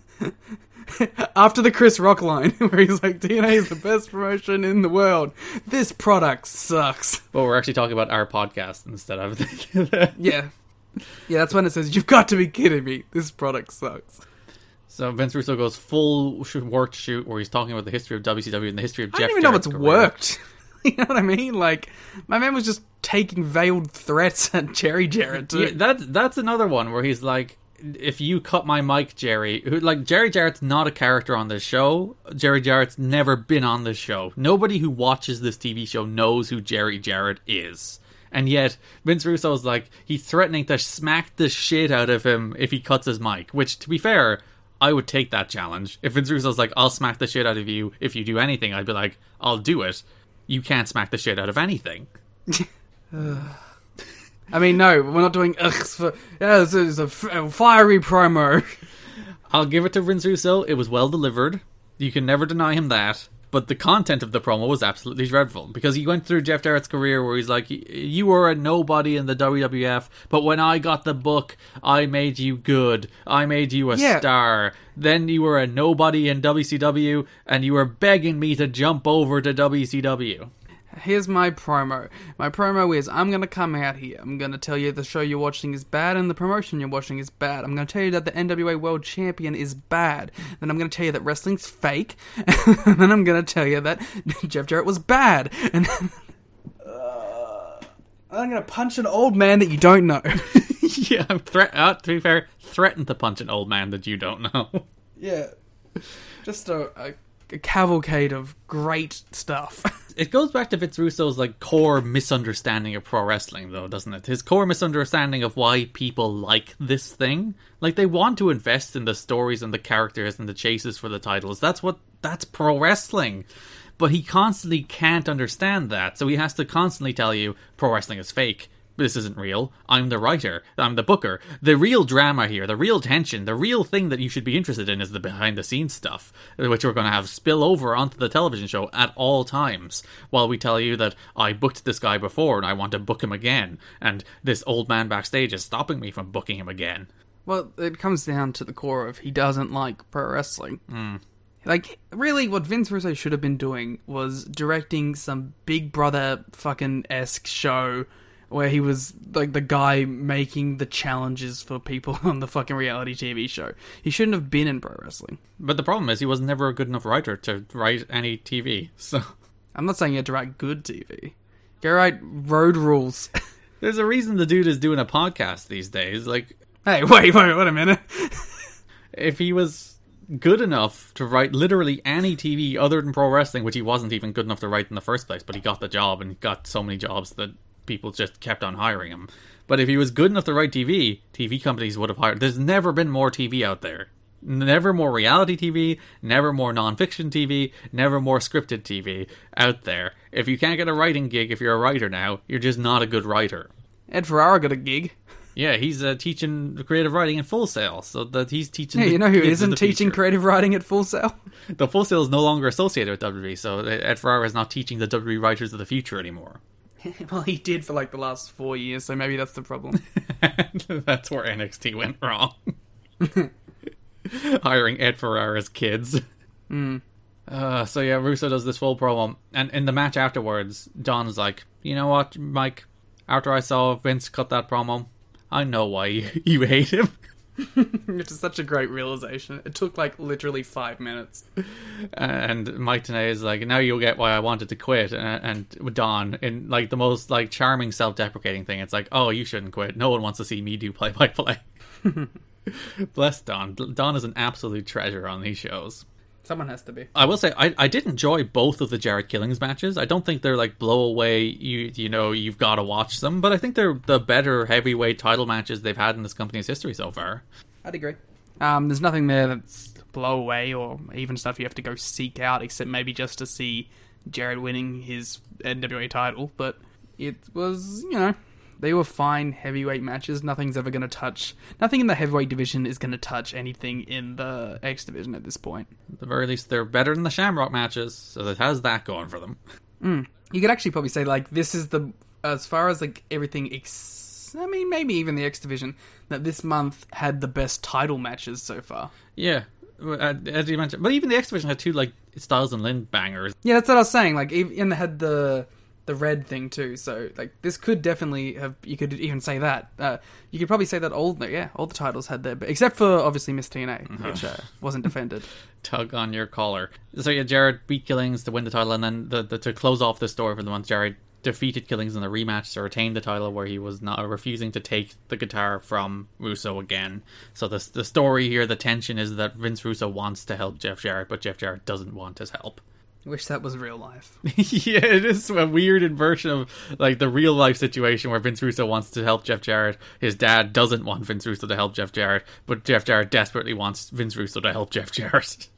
After the Chris Rock line, where he's like, TNA is the best promotion in the world. This product sucks. But we're actually talking about our podcast instead of... Yeah. Yeah, that's when it says, you've got to be kidding me. This product sucks. So Vince Russo goes full worked shoot where he's talking about the history of WCW and the history of Jeff I don't even know what's worked. You know what I mean? Like, my man was just taking veiled threats at Jerry Jarrett. Yeah, that's another one where he's like, if you cut my mic, Jerry... Jerry Jarrett's not a character on this show. Jerry Jarrett's never been on this show. Nobody who watches this TV show knows who Jerry Jarrett is. And yet, Vince Russo's like, he's threatening to smack the shit out of him if he cuts his mic. Which, to be fair, I would take that challenge. If Vince Russo's like, I'll smack the shit out of you if you do anything, I'd be like, I'll do it. You can't smack the shit out of anything. I mean, no, we're not doing this is a fiery promo. I'll give it to Vince Russo. It was well delivered. You can never deny him that. But the content of the promo was absolutely dreadful. Because he went through Jeff Jarrett's career where he's like, you were a nobody in the WWF, but when I got the book, I made you good. I made you a star. Then you were a nobody in WCW, and you were begging me to jump over to WCW. Here's my promo. My promo is, I'm going to come out here. I'm going to tell you the show you're watching is bad and the promotion you're watching is bad. I'm going to tell you that the NWA World Champion is bad. Then I'm going to tell you that wrestling's fake. And then I'm going to tell you that Jeff Jarrett was bad. And then, I'm going to punch an old man that you don't know. Yeah, to be fair, threatened to punch an old man that you don't know. Yeah. Just a cavalcade of great stuff. It goes back to Vince Russo's core misunderstanding of pro wrestling, though, doesn't it? His core misunderstanding of why people like this thing. They want to invest in the stories and the characters and the chases for the titles. That's pro wrestling. But he constantly can't understand that, so he has to constantly tell you, pro wrestling is fake. This isn't real. I'm the writer. I'm the booker. The real drama here, the real tension, the real thing that you should be interested in is the behind-the-scenes stuff, which we're going to have spill over onto the television show at all times, while we tell you that I booked this guy before and I want to book him again, and this old man backstage is stopping me from booking him again. Well, it comes down to the core of he doesn't like pro wrestling. Really, what Vince Russo should have been doing was directing some Big Brother fucking-esque show where he was like the guy making the challenges for people on the fucking reality TV show. He shouldn't have been in pro wrestling. But the problem is he was never a good enough writer to write any TV, so... I'm not saying you had to write good TV. Go write Road Rules. There's a reason the dude is doing a podcast these days. Like, Hey, wait a minute. if he was good enough to write literally any TV other than pro wrestling, which he wasn't even good enough to write in the first place, but he got the job and got so many jobs that people just kept on hiring him. But if he was good enough to write TV, TV companies would have hired... There's never been more TV out there. Never more reality TV, never more non-fiction TV, never more scripted TV out there. If you can't get a writing gig, if you're a writer now, you're just not a good writer. Ed Ferrara got a gig. Yeah, he's teaching creative writing at Full Sail, so that he's teaching... Yeah, you know who isn't teaching creative writing at Full Sail? The Full Sail is no longer associated with WWE, so Ed Ferrara is not teaching the WWE writers of the future anymore. Well, he did for like the last 4 years, so maybe that's the problem. That's where NXT went wrong. Hiring Ed Ferrara's kids. So yeah, Russo does this full promo, and in the match afterwards, Don's like, you know what, Mike? After I saw Vince cut that promo, I know why you hate him. Which is such a great realization. It took like literally 5 minutes. And Mike Tenay is like, now you'll get why I wanted to quit. And Don, in like the most like charming self-deprecating thing, it's like, oh, you shouldn't quit. No one wants to see me do play-by-play. Bless Don. Don is an absolute treasure on these shows. Someone has to be. I will say, I did enjoy both of the Jarrett Killings matches. I don't think they're like blow away, you know, you've got to watch them, but I think they're the better heavyweight title matches they've had in this company's history so far. I'd agree. There's nothing there that's blow away or even stuff you have to go seek out, except maybe just to see Jarrett winning his NWA title, but it was, you know, they were fine heavyweight matches. Nothing's ever going to touch... Nothing in the heavyweight division is going to touch anything in the X division at this point. At the very least, they're better than the Shamrock matches, so it has that going for them. You could actually probably say, like, this is the... As far as, like, everything... I mean, maybe even the X division, that this month had the best title matches so far. Yeah, as you mentioned. But even the X division had two, like, Styles and Lynn bangers. Yeah, that's what I was saying. Like, and they had the red thing too, so like this could definitely have. You could even say that. You could probably say that all the titles had their, except for obviously Miss TNA, which wasn't defended. Tug on your collar. So yeah, Jarrett beat Killings to win the title, and then to close off the story for the month, Jarrett defeated Killings in the rematch to retain the title, where he was not refusing to take the guitar from Russo again. So the story here, the tension is that Vince Russo wants to help Jeff Jarrett, but Jeff Jarrett doesn't want his help. Wish that was real life. Yeah, it is a weird inversion of like the real life situation where Vince Russo wants to help Jeff Jarrett. His dad doesn't want Vince Russo to help Jeff Jarrett, but Jeff Jarrett desperately wants Vince Russo to help Jeff Jarrett.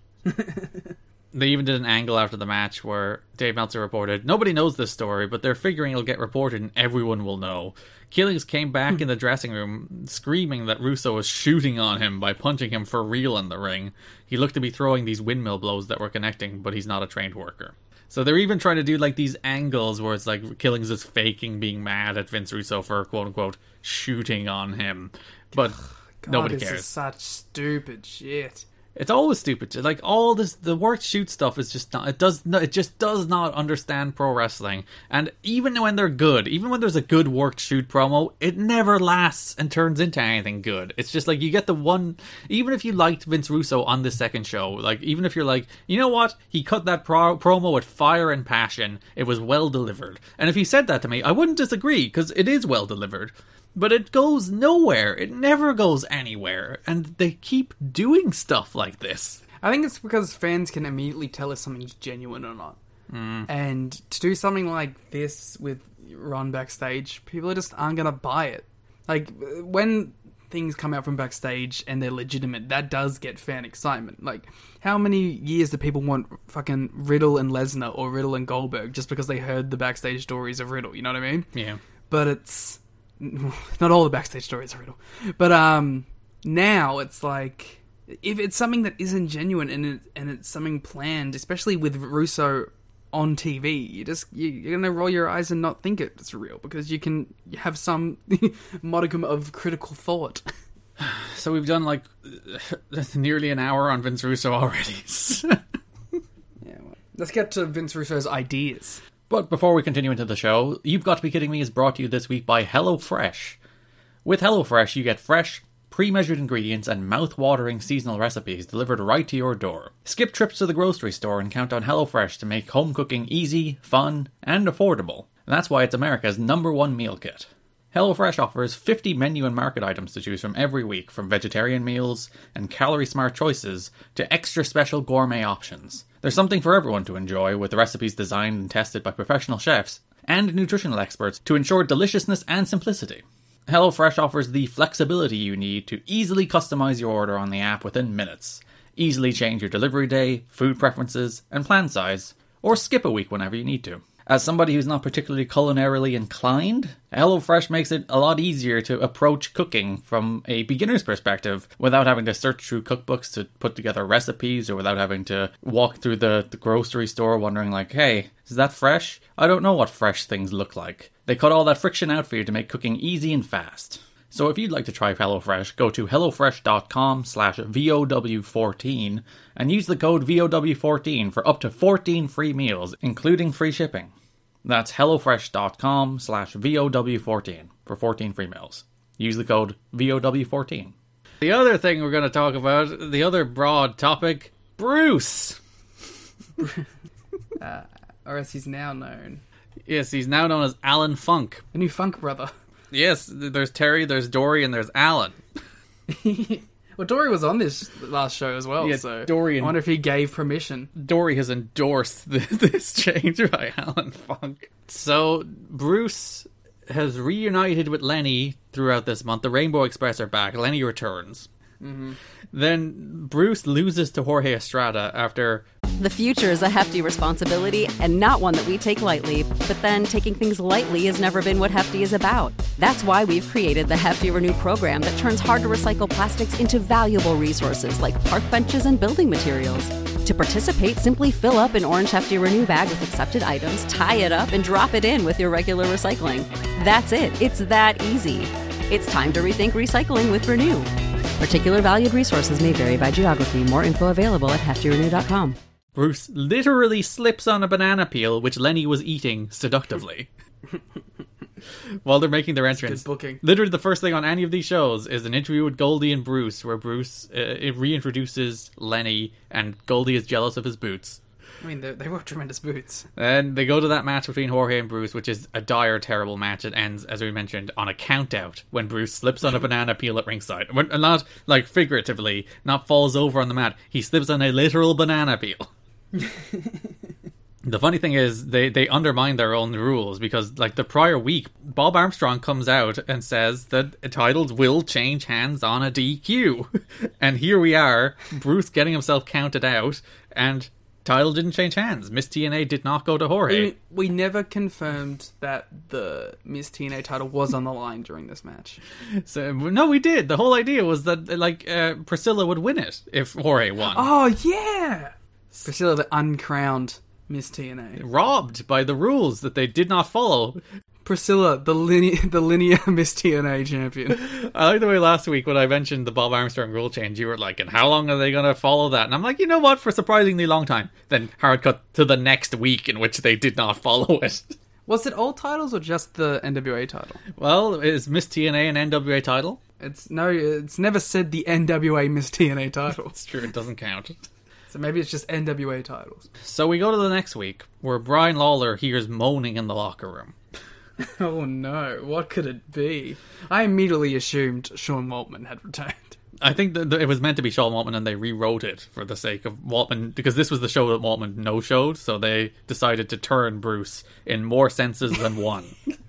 They even did an angle after the match where Dave Meltzer reported, nobody knows this story, but they're figuring it'll get reported and everyone will know. Killings came back in the dressing room screaming that Russo was shooting on him by punching him for real in the ring. He looked to be throwing these windmill blows that were connecting, but he's not a trained worker. So they're even trying to do like these angles where it's like Killings is faking being mad at Vince Russo for quote-unquote shooting on him. But God, nobody this cares. is such stupid shit. It's always stupid. Like all this, the work shoot stuff is just not. It just does not understand pro wrestling. And even when they're good, even when there's a good worked shoot promo, it never lasts and turns into anything good. It's just like you get the one. Even if you liked Vince Russo on the second show, like even if you're like, you know what, he cut that promo with fire and passion. It was well delivered. And if he said that to me, I wouldn't disagree because it is well delivered. But it goes nowhere. It never goes anywhere. And they keep doing stuff like this. I think it's because fans can immediately tell if something's genuine or not. And to do something like this with Ron backstage, people just aren't going to buy it. Like, when things come out from backstage and they're legitimate, that does get fan excitement. Like, how many years do people want fucking Riddle and Lesnar or Riddle and Goldberg just because they heard the backstage stories of Riddle, you know what I mean? Yeah. But it's... Not all the backstage stories are Riddle. But now it's like, if it's something that isn't genuine and it's something planned, especially with Russo on TV, you're gonna roll your eyes and not think it's real because you can have some modicum of critical thought. So we've done like nearly an hour on Vince Russo already. Yeah, well, let's get to Vince Russo's ideas. But before we continue into the show, You've Got to Be Kidding Me is brought to you this week by HelloFresh. With HelloFresh, you get fresh, pre-measured ingredients and mouth-watering seasonal recipes delivered right to your door. Skip trips to the grocery store and count on HelloFresh to make home cooking easy, fun, and affordable. And that's why it's America's #1 meal kit. HelloFresh offers 50 menu and market items to choose from every week, from vegetarian meals and calorie-smart choices to extra special gourmet options. There's something for everyone to enjoy, with recipes designed and tested by professional chefs and nutritional experts to ensure deliciousness and simplicity. HelloFresh offers the flexibility you need to easily customize your order on the app within minutes. Easily change your delivery day, food preferences, and plan size, or skip a week whenever you need to. As somebody who's not particularly culinarily inclined, HelloFresh makes it a lot easier to approach cooking from a beginner's perspective without having to search through cookbooks to put together recipes, or without having to walk through the grocery store wondering like, hey, is that fresh? I don't know what fresh things look like. They cut all that friction out for you to make cooking easy and fast. So if you'd like to try HelloFresh, go to hellofresh.com/VOW14 and use the code VOW14 for up to 14 free meals, including free shipping. That's hellofresh.com/VOW14 for 14 free meals. Use the code VOW14. The other thing we're going to talk about, the other broad topic, Bruce. Or as he's now known. Yes, he's now known as Alan Funk. The new Funk brother. Yes, there's Terry, there's Dory, and there's Alan. Well, Dory was on this last show as well, Yeah, so Dory I wonder if he gave permission. Dory has endorsed this change by Alan Funk. So, Bruce has reunited with Lenny throughout this month. The Rainbow Express are back. Lenny returns. Mm-hmm. Then Bruce loses to Jorge Estrada after... The future is a hefty responsibility and not one that we take lightly. But then taking things lightly has never been what Hefty is about. That's why we've created the Hefty Renew program that turns hard-to-recycle plastics into valuable resources like park benches and building materials. To participate, simply fill up an orange Hefty Renew bag with accepted items, tie it up, and drop it in with your regular recycling. That's it. It's that easy. It's time to rethink recycling with Renew. Particular valued resources may vary by geography. More info available at heftyrenew.com. Bruce literally slips on a banana peel, which Lenny was eating seductively. While they're making their entrance. Good booking. Literally the first thing on any of these shows is an interview with Goldie and Bruce, where Bruce it reintroduces Lenny, and Goldie is jealous of his boots. I mean, they were tremendous boots. And they go to that match between Jorge and Bruce, which is a dire, terrible match. It ends, as we mentioned, on a count-out when Bruce slips on a banana peel at ringside. Not, like, figuratively, not falls over on the mat. He slips on a literal banana peel. The funny thing is, they undermine their own rules, because, like, the prior week, Bob Armstrong comes out and says that titles will change hands on a DQ. And here we are, Bruce getting himself counted out, and title didn't change hands. Miss TNA did not go to Jorge. We never confirmed that the Miss TNA title was on the line during this match. So no, we did. The whole idea was that, like, Priscilla would win it if Jorge won. Oh, yeah! Priscilla, the uncrowned Miss TNA. Robbed by the rules that they did not follow. Priscilla, the linear Miss TNA champion. I like the way last week when I mentioned the Bob Armstrong rule change, you were like, and how long are they going to follow that? And I'm like, you know what, for a surprisingly long time. Then hard cut to the next week in which they did not follow it. Was it all titles or just the NWA title? Well, is Miss TNA an NWA title? It's never said the NWA Miss TNA title. It's true, it doesn't count. So maybe it's just NWA titles. So we go to the next week, where Brian Lawler hears moaning in the locker room. Oh no, what could it be? I immediately assumed Sean Waltman had returned. I think that it was meant to be Sean Waltman, and they rewrote it for the sake of Waltman, because this was the show that Waltman no-showed, so they decided to turn Bruce in more senses than one.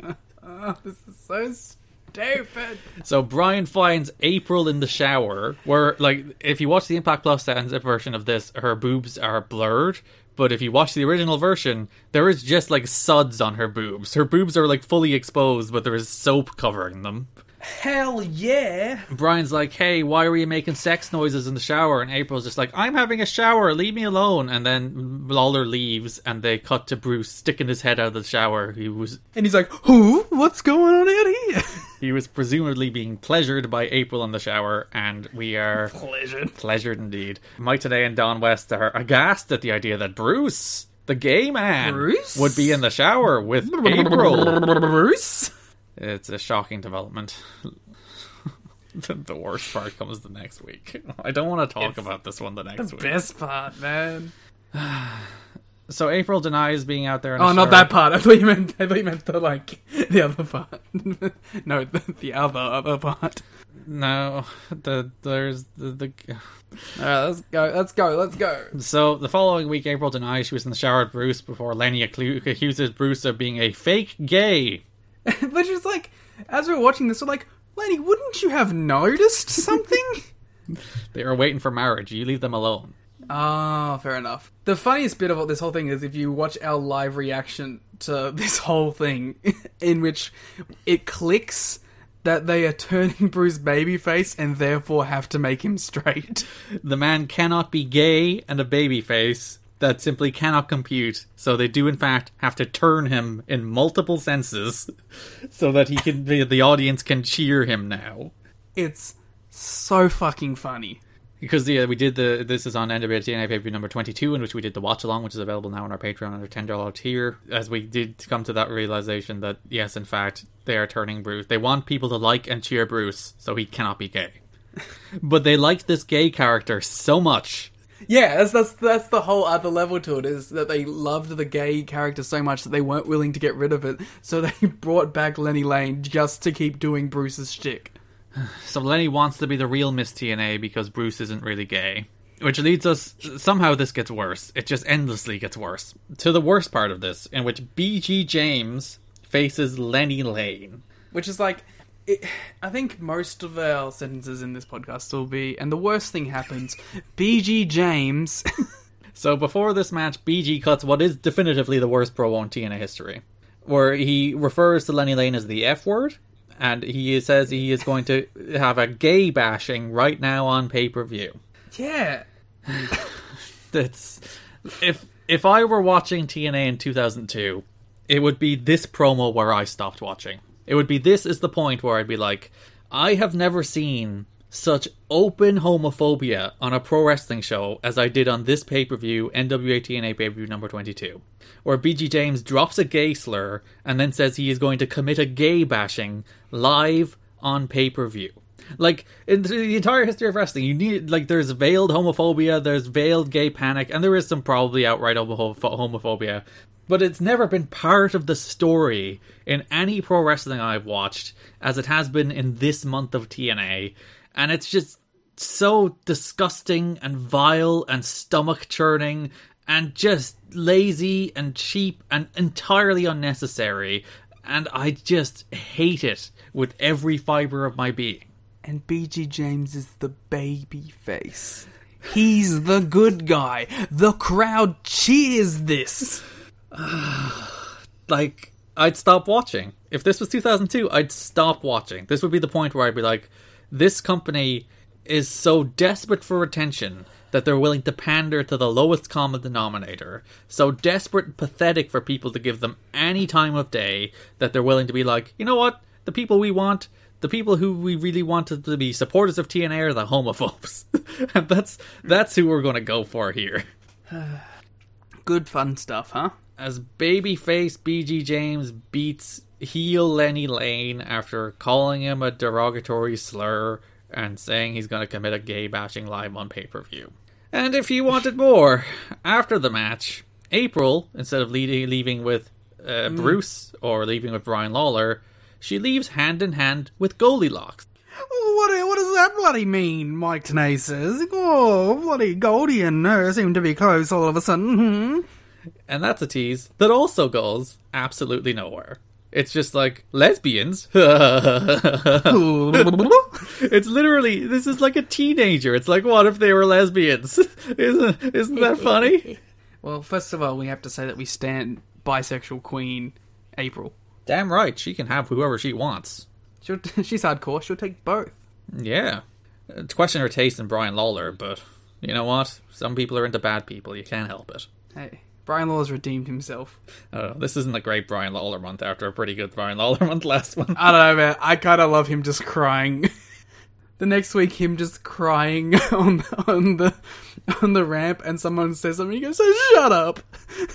Oh, this is so stupid. So Brian finds April in the shower, where, like, if you watch the Impact Plus version of this, her boobs are blurred. But if you watch the original version, there is just, like, suds on her boobs. Her boobs are, like, fully exposed, but there is soap covering them. Hell yeah! Brian's like, hey, why were you making sex noises in the shower? And April's just like, I'm having a shower, leave me alone. And then Lawler leaves, and they cut to Bruce sticking his head out of the shower. And he's like, who? What's going on out here? He was presumably being pleasured by April in the shower, and we are... Pleasured indeed. Mike Today and Don West are aghast at the idea that Bruce, the gay man Bruce? would be in the shower with April. Bruce? It's a shocking development. The worst part comes the next week. I don't want to talk about this one the next week. Best part, man. So April denies being out there in Oh, a not shower. that part. I thought you meant the other part. No, the other part. No, there's the Alright, let's go. So the following week, April denies she was in the shower with Bruce before Lenny accuses Bruce of being a fake gay. But she's like, as we're watching this, we're like, Lenny, wouldn't you have noticed something? They are waiting for marriage. You leave them alone. Ah, fair enough. The funniest bit of this whole thing is if you watch our live reaction to this whole thing, in which it clicks that they are turning Bruce babyface and therefore have to make him straight. The man cannot be gay and a babyface. That simply cannot compute. So they do, in fact, have to turn him in multiple senses so that the audience can cheer him now. It's so fucking funny. Because we did this is on NWA TNA pay-per-view number 22, in which we did the watch along, which is available now on our Patreon under $10 tier. As we did come to that realization that yes, in fact, they are turning Bruce. They want people to like and cheer Bruce, so he cannot be gay. But they like this gay character so much. Yeah, that's the whole other level to it, is that they loved the gay character so much that they weren't willing to get rid of it, so they brought back Lenny Lane just to keep doing Bruce's shtick. So Lenny wants to be the real Miss TNA because Bruce isn't really gay. Which leads us... Somehow this gets worse. It just endlessly gets worse. To the worst part of this, in which BG James faces Lenny Lane. Which is like... I think most of our sentences in this podcast will be, and the worst thing happens, BG James... So before this match, BG cuts what is definitively the worst promo in TNA history, where he refers to Lenny Lane as the F word, and he says he is going to have a gay bashing right now on pay-per-view. Yeah. That's... If I were watching TNA in 2002, it would be this promo where I stopped watching. It would be this is the point where I'd be like, I have never seen such open homophobia on a pro wrestling show as I did on this pay-per-view, NWA TNA pay-per-view number 22, where BG James drops a gay slur and then says he is going to commit a gay bashing live on pay-per-view. Like, in the entire history of wrestling, you need, like, there's veiled homophobia, there's veiled gay panic, and there is some probably outright homophobia. But it's never been part of the story in any pro wrestling I've watched, as it has been in this month of TNA. And it's just so disgusting and vile and stomach-churning and just lazy and cheap and entirely unnecessary. And I just hate it with every fibre of my being. And BG James is the baby face. He's the good guy. The crowd cheers this. Like, I'd stop watching. If this was 2002, I'd stop watching. This would be the point where I'd be like, this company is so desperate for attention that they're willing to pander to the lowest common denominator. So desperate and pathetic for people to give them any time of day that they're willing to be like, you know what? The people we want, the people who we really wanted to be supporters of TNA are the homophobes. And that's who we're going to go for here. Good fun stuff, huh? As babyface BG James beats heel Lenny Lane after calling him a derogatory slur and saying he's going to commit a gay bashing live on pay-per-view. And if you wanted more, after the match, April, instead of leaving with Bruce or leaving with Brian Lawler, she leaves hand in hand with Goldilocks. What does that bloody mean, Mike Tenay says? Oh, bloody Goldie and her seem to be close all of a sudden. And that's a tease that also goes absolutely nowhere. It's just like, lesbians? It's literally, this is like a teenager. It's like, what if they were lesbians? Isn't that funny? Well, first of all, we have to say that we stand bisexual queen April. Damn right, she can have whoever she wants. She's hardcore, she'll take both. Yeah. To question her taste in Brian Lawler, but you know what? Some people are into bad people, you can't help it. Hey, Brian Lawler's redeemed himself. This isn't a great Brian Lawler month after a pretty good Brian Lawler month last month. I don't know, man. I kind of love him just crying. The next week, him just crying on the ramp, and someone says something, he goes, "So shut up."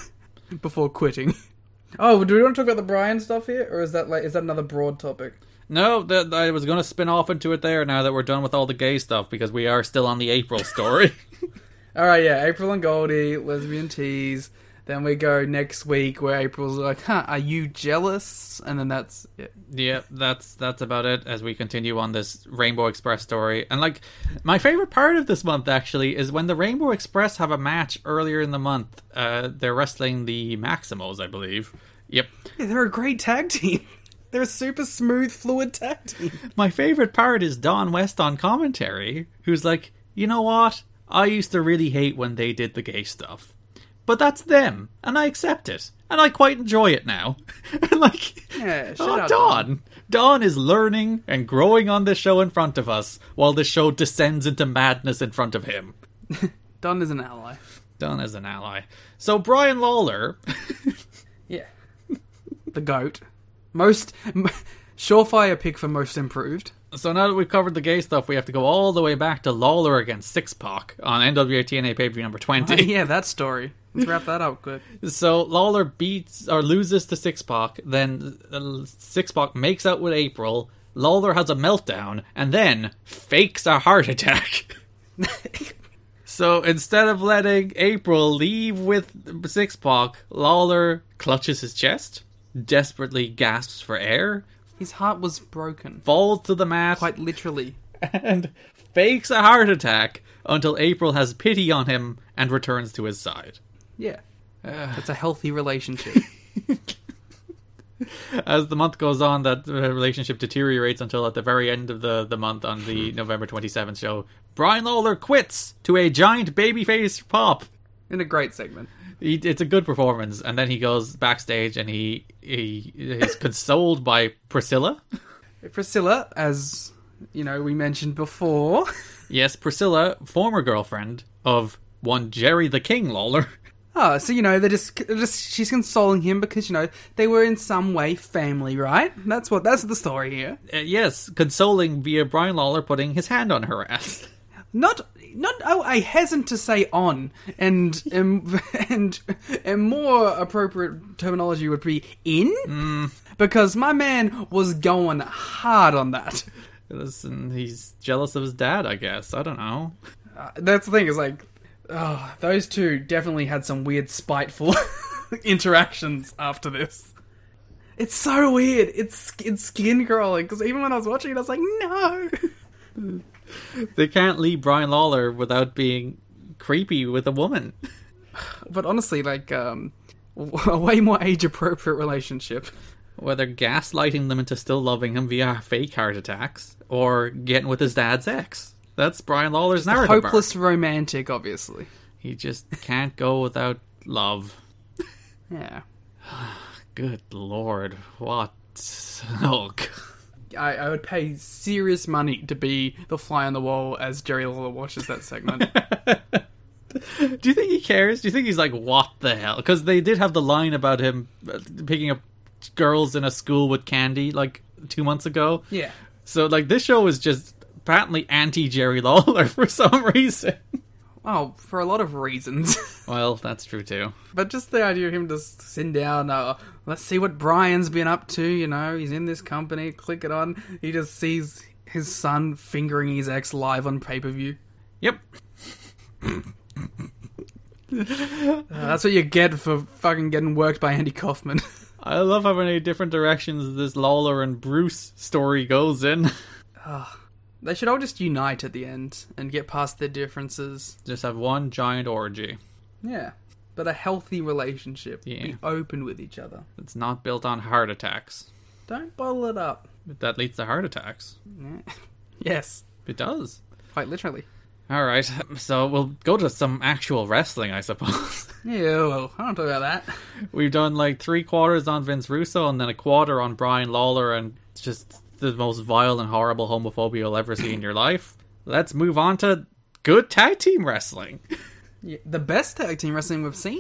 before quitting. Oh, do we want to talk about the Bryan stuff here, or is that another broad topic? No, I was going to spin off into it there now that we're done with all the gay stuff, because we are still on the April story. All right, yeah, April and Goldie, lesbian tease. Then we go next week where April's like, are you jealous? And then that's it. Yeah, that's about it as we continue on this Rainbow Express story. And, like, my favorite part of this month, actually, is when the Rainbow Express have a match earlier in the month. They're wrestling the Maximals, I believe. Yep. Yeah, they're a great tag team. They're a super smooth, fluid tag team. My favorite part is Don West on commentary, who's like, you know what? I used to really hate when they did the gay stuff. But that's them, and I accept it. And I quite enjoy it now. And like, Yeah, oh, shout out Don. Don is learning and growing on the show in front of us, while the show descends into madness in front of him. Don is an ally. Don is an ally. So Brian Lawler... Yeah. The GOAT. Surefire pick for most improved. So now that we've covered the gay stuff, we have to go all the way back to Lawler against Six-Pac on NWA TNA pay-per-view number 20. Yeah, that story. Let's wrap that up quick. So Lawler beats or loses to Six-Pac, then Six-Pac makes out with April, Lawler has a meltdown, and then fakes a heart attack. So instead of letting April leave with Six-Pac, Lawler clutches his chest, desperately gasps for air, His heart was broken. falls to the mat, Quite literally. and fakes a heart attack until April has pity on him and returns to his side. Yeah. It's a healthy relationship. As the month goes on, that relationship deteriorates until at the very end of the month on the November 27th show, Brian Lawler quits to a giant babyface pop. In a great segment. It's a good performance, and then he goes backstage and he is consoled by Priscilla. Priscilla, as you know, we mentioned before. Yes, Priscilla, former girlfriend of one Jerry the King Lawler. Oh, so, you know, they're just she's consoling him because, you know, they were in some way family, right? That's the story here. Yes, consoling via Brian Lawler putting his hand on her ass. Not I hesitant to say on, and more appropriate terminology would be in, because my man was going hard on that. Listen, he's jealous of his dad, I guess. I don't know. That's the thing, is like, oh, those two definitely had some weird spiteful interactions after this. It's so weird. It's skin crawling, because even when I was watching it, I was like, no. They can't leave Brian Lawler without being creepy with a woman. But honestly, like, a way more age-appropriate relationship. Whether gaslighting them into still loving him via fake heart attacks, or getting with his dad's ex. That's Brian Lawler's narrative arc. Hopeless romantic, obviously. He just can't go without love. Yeah. Good lord, what? Oh, God. I would pay serious money to be the fly on the wall as Jerry Lawler watches that segment. Do you think he cares? Do you think he's like, what the hell? Because they did have the line about him picking up girls in a school with candy, like, 2 months ago. Yeah. So, like, this show is just patently anti-Jerry Lawler for some reason. Oh, for a lot of reasons. Well, that's true too. But just the idea of him just sitting down, let's see what Brian's been up to, you know, he's in this company, click it on, he just sees his son fingering his ex live on pay-per-view. Yep. That's what you get for fucking getting worked by Andy Kaufman. I love how many different directions this Lawler and Bruce story goes in. They should all just unite at the end and get past their differences. Just have one giant orgy. Yeah. But a healthy relationship. Yeah. Be open with each other. It's not built on heart attacks. Don't bottle it up. That leads to heart attacks. Yes. It does. Quite literally. Alright, so we'll go to some actual wrestling, I suppose. Yeah, well, I don't talk about that. We've done like 3/4 on Vince Russo and then a quarter on Brian Lawler, and just the most vile and horrible homophobia you'll ever see in your life. Let's move on to good tag team wrestling. Yeah, the best tag team wrestling we've seen.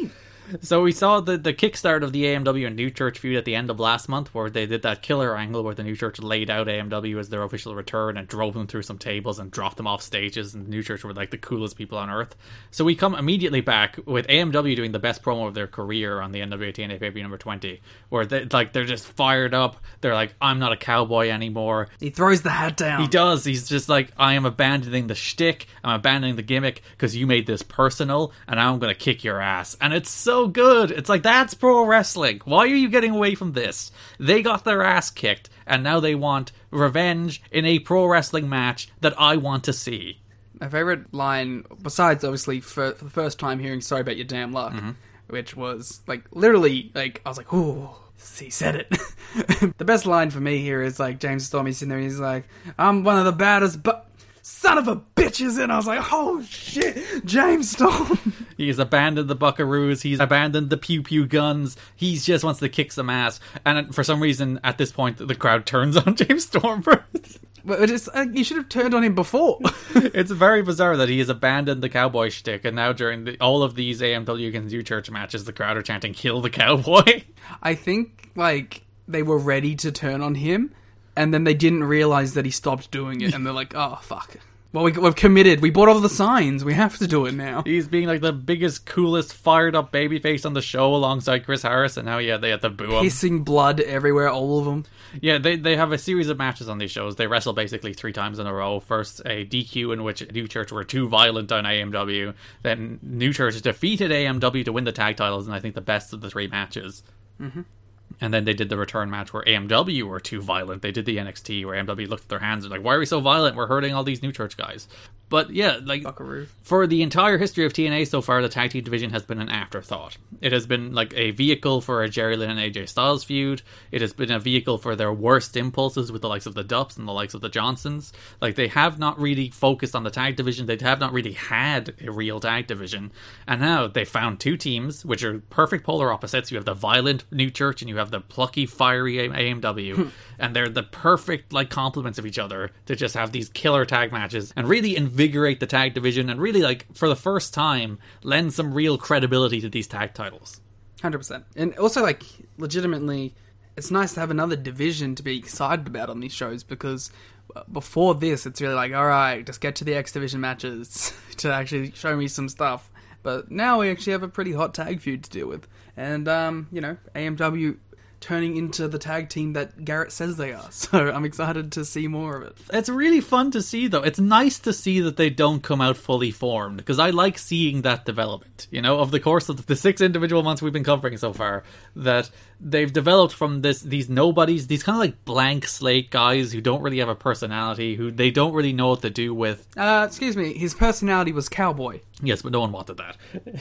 So we saw the kickstart of the AMW and New Church feud at the end of last month, where they did that killer angle where the New Church laid out AMW as their official return and drove them through some tables and dropped them off stages, and the New Church were like the coolest people on earth. So we come immediately back with AMW doing the best promo of their career on the NWA TNA pay-per-view number 20, where they're just fired up. They're like, I'm not a cowboy anymore. He throws the hat down. He does. He's just like, I am abandoning the shtick. I'm abandoning the gimmick because you made this personal, and now I'm going to kick your ass. And it's so good. It's like, that's pro wrestling. Why are you getting away from this? They got their ass kicked, and now they want revenge in a pro wrestling match that I want to see. My favorite line, besides obviously for the first time hearing "Sorry About Your Damn Luck," which was like literally like I was like, "Ooh." He said it. The best line for me here is like James Storm. He's sitting there. He's like, "I'm one of the baddest, but son of a bitches," and I was like, "Oh shit, James Storm." He's abandoned the Buckaroos. He's abandoned the pew pew guns. He just wants to kick some ass. And for some reason, at this point, the crowd turns on James Storm first. But it's you should have turned on him before. It's very bizarre that he has abandoned the cowboy shtick, and now during all of these AMW against New Church matches, the crowd are chanting "Kill the cowboy." I think like they were ready to turn on him, and then they didn't realize that he stopped doing it, and they're like, "Oh fuck! Well, we've committed. We bought all the signs. We have to do it now." He's being like the biggest, coolest, fired up babyface on the show alongside Chris Harris, and now they have to boo him. Pissing blood everywhere, all of them. Yeah, they have a series of matches on these shows. They wrestle basically 3 times in a row. First, a DQ in which New Church were too violent on AMW. Then New Church defeated AMW to win the tag titles, and I think the best of the 3 matches. Mm-hmm. And then they did the return match where AMW were too violent. They did the NXT where AMW looked at their hands and like, why are we so violent? We're hurting all these New Church guys. But yeah, like, Buckaroo. For the entire history of TNA so far, the tag team division has been an afterthought. It has been like a vehicle for a Jerry Lynn and AJ Styles feud. It has been a vehicle for their worst impulses with the likes of the Dupps and the likes of the Johnsons. Like, they have not really focused on the tag division. They have not really had a real tag division. And now they found 2 teams, which are perfect polar opposites. You have the violent New Church and you have the plucky, fiery AMW. And they're the perfect like complements of each other to just have these killer tag matches and really invigorate the tag division and really, like, for the first time, lend some real credibility to these tag titles. 100%. And also, like, legitimately, it's nice to have another division to be excited about on these shows, because before this, it's really like, alright, just get to the X Division matches to actually show me some stuff. But now we actually have a pretty hot tag feud to deal with. And, you know, AMW turning into the tag team that Garrett says they are. So I'm excited to see more of it. It's really fun to see, though. It's nice to see that they don't come out fully formed, because I like seeing that development, you know, of the course of the 6 individual months we've been covering so far, that they've developed from these nobodies, these kind of like blank slate guys who don't really have a personality, who they don't really know what to do with. Excuse me, his personality was cowboy. Yes, but no one wanted that.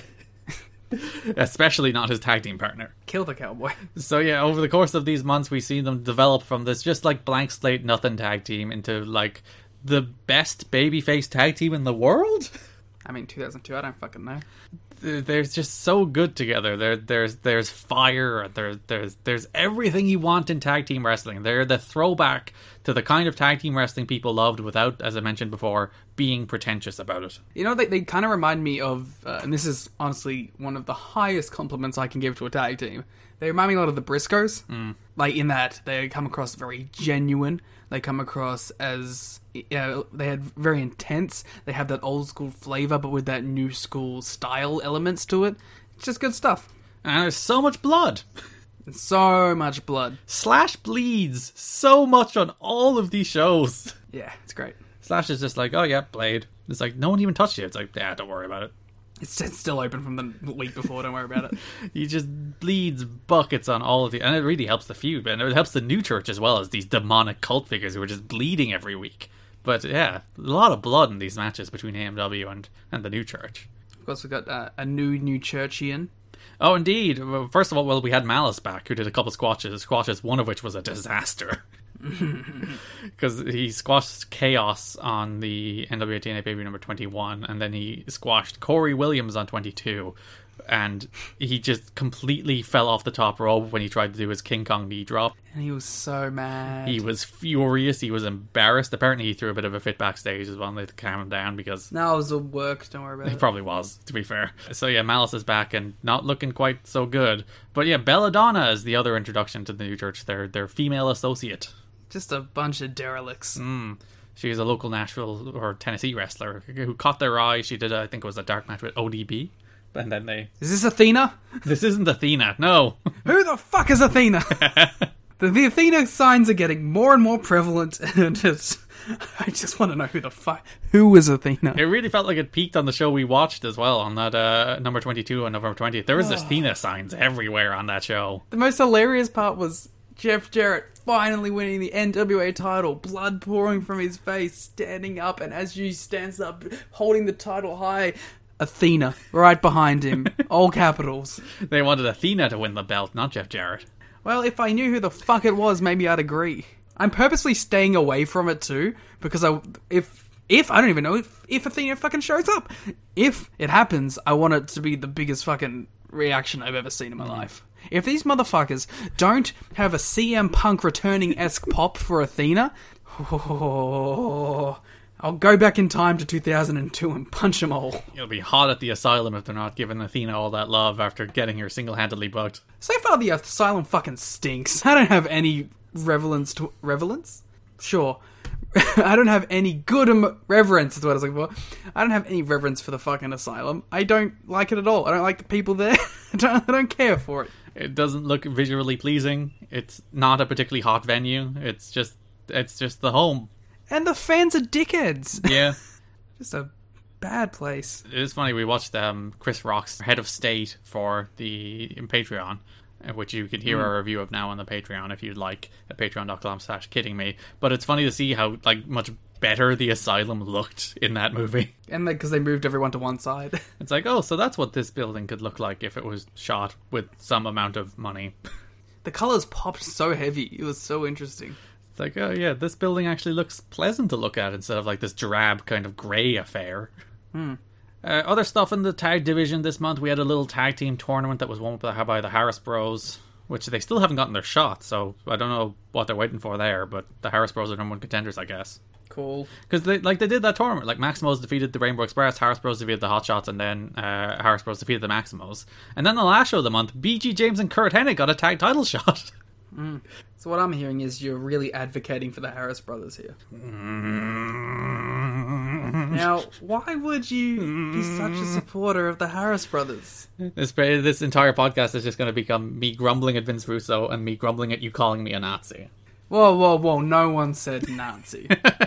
Especially not his tag team partner. Kill the cowboy. So yeah, over the course of these months, we see them develop from this just like blank slate nothing tag team into like the best babyface tag team in the world. I mean, 2002, I don't fucking know. They're just so good together. There's fire. There's everything you want in tag team wrestling. They're the throwback to the kind of tag team wrestling people loved without, as I mentioned before, being pretentious about it. You know, they kind of remind me of, and this is honestly one of the highest compliments I can give to a tag team. They remind me a lot of the Briscoes. Like, in that they come across very genuine. They come across as, they had very intense. They have that old school flavor, but with that new school style elements to it. It's just good stuff. And there's so much blood. So much blood. Slash bleeds so much on all of these shows. Yeah, it's great. Slash is just like, oh yeah, blade. It's like, no one even touched you. It's like, yeah, don't worry about it. It's still open from the week before, don't worry about it. He just bleeds buckets on all of the... And it really helps the feud, and it helps the New Church as well, as these demonic cult figures who are just bleeding every week. But yeah, a lot of blood in these matches between AMW and the New Church. Of course, we've got a new Churchian. Oh, indeed. First of all, we had Malice back, who did a couple squashes, one of which was a disaster. Because he squashed Chaos on the NWA TNA pay-per-view number 21, and then he squashed Corey Williams on 22, and he just completely fell off the top rope when he tried to do his King Kong knee drop. And he was so mad. He was furious. He was embarrassed. Apparently, he threw a bit of a fit backstage as well. They had to calm him down because No, it was all work. Don't worry about he it. probably was, to be fair. So yeah, Malice is back and not looking quite so good. But yeah, Belladonna is the other introduction to the New Church. Their female associate. Just a bunch of derelicts. She's a local Nashville or Tennessee wrestler who caught their eye. She did, I think it was a dark match with ODB. And then Is this Athena? This isn't Athena, no. Who the fuck is Athena? The Athena signs are getting more and more prevalent, and I just want to know who is Athena? It really felt like it peaked on the show we watched as well, on that number 22 on November 20th. There was Athena signs everywhere on that show. The most hilarious part was Jeff Jarrett finally winning the NWA title, blood pouring from his face, standing up, and as he stands up, holding the title high, Athena right behind him, all capitals. They wanted Athena to win the belt, not Jeff Jarrett. Well, if I knew who the fuck it was, maybe I'd agree. I'm purposely staying away from it too, because if I don't even know if Athena fucking shows up. If it happens, I want it to be the biggest fucking reaction I've ever seen in my life. If these motherfuckers don't have a CM Punk returning-esque pop for Athena, I'll go back in time to 2002 and punch them all. It'll be hot at the Asylum if they're not giving Athena all that love after getting her single-handedly booked. So far, the Asylum fucking stinks. I don't have any reverence? Sure. I don't have any good reverence, is what I was looking for. I don't have any reverence for the fucking Asylum. I don't like it at all. I don't like the people there. I don't care for it. It doesn't look visually pleasing. It's not a particularly hot venue. It's just the home. And the fans are dickheads. Yeah. Just a bad place. It is funny, we watched Chris Rock's Head of State for the Patreon, which you can hear our review of now on the Patreon if you'd like, at patreon.com/kiddingme. But it's funny to see how much better the Asylum looked in that movie. And because they moved everyone to one side. It's like, oh, so that's what this building could look like if it was shot with some amount of money. The colours popped so heavy. It was so interesting. It's like, oh yeah, this building actually looks pleasant to look at instead of like this drab kind of grey affair. Other stuff in the tag division this month, we had a little tag team tournament that was won by the Harris Bros, which they still haven't gotten their shot, so I don't know what they're waiting for there, but the Harris Bros are number one contenders, I guess. Cool. Because they did that tournament. Like, Maximos defeated the Rainbow Express, Harris Bros defeated the Hot Shots, and then Harris Bros defeated the Maximos. And then the last show of the month, BG James and Kurt Hennig got a tag title shot. So what I'm hearing is you're really advocating for the Harris brothers here. Now, why would you be such a supporter of the Harris brothers? This entire podcast is just going to become me grumbling at Vince Russo and me grumbling at you calling me a Nazi. Whoa, no one said Nazi.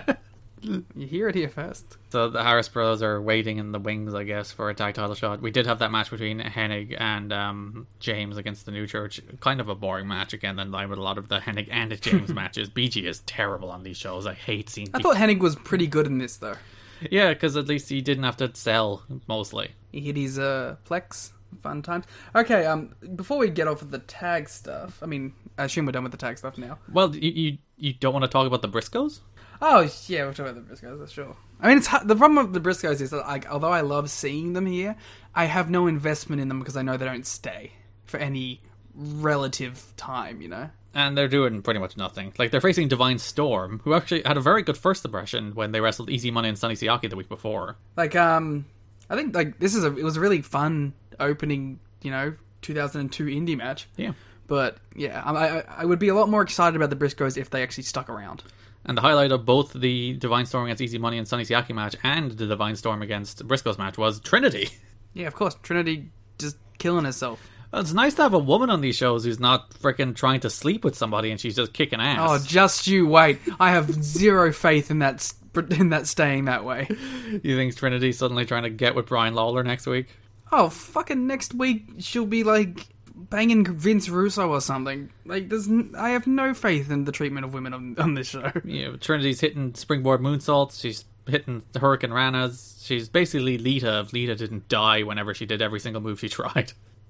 You hear it here first. So the Harris Brothers are waiting in the wings, I guess, for a tag title shot. We did have that match between Hennig and James against the New Church. Kind of a boring match, again, in line with a lot of the Hennig and James matches. BG is terrible on these shows. I hate seeing I thought Hennig was pretty good in this, though. Yeah, because at least he didn't have to sell, mostly. He hit his Plex. Fun times. Okay, before we get off of the tag stuff, I mean, I assume we're done with the tag stuff now. Well, you don't want to talk about the Briscoes? Oh, yeah, we'll talk about the Briscoes, that's sure. I mean, the problem with the Briscoes is that, like, although I love seeing them here, I have no investment in them because I know they don't stay for any relative time, you know? And they're doing pretty much nothing. Like, they're facing Divine Storm, who actually had a very good first impression when they wrestled Easy Money and Sonny Siaki the week before. Like, I think, like, it was a really fun opening, 2002 indie match. Yeah. But, yeah, I would be a lot more excited about the Briscoes if they actually stuck around. And the highlight of both the Divine Storm against Easy Money and Sonny Siaki match and the Divine Storm against Briscoes match was Trinity. Yeah, of course. Trinity just killing herself. Well, it's nice to have a woman on these shows who's not freaking trying to sleep with somebody and she's just kicking ass. Oh, just you wait. I have zero faith in that staying that way. You think Trinity's suddenly trying to get with Brian Lawler next week? Oh, fucking next week she'll be, like, banging Vince Russo or something. Like, I have no faith in the treatment of women on this show. Yeah, Trinity's hitting springboard moonsaults. She's hitting the Hurricane Ranas. She's basically Lita if Lita didn't die whenever she did every single move she tried.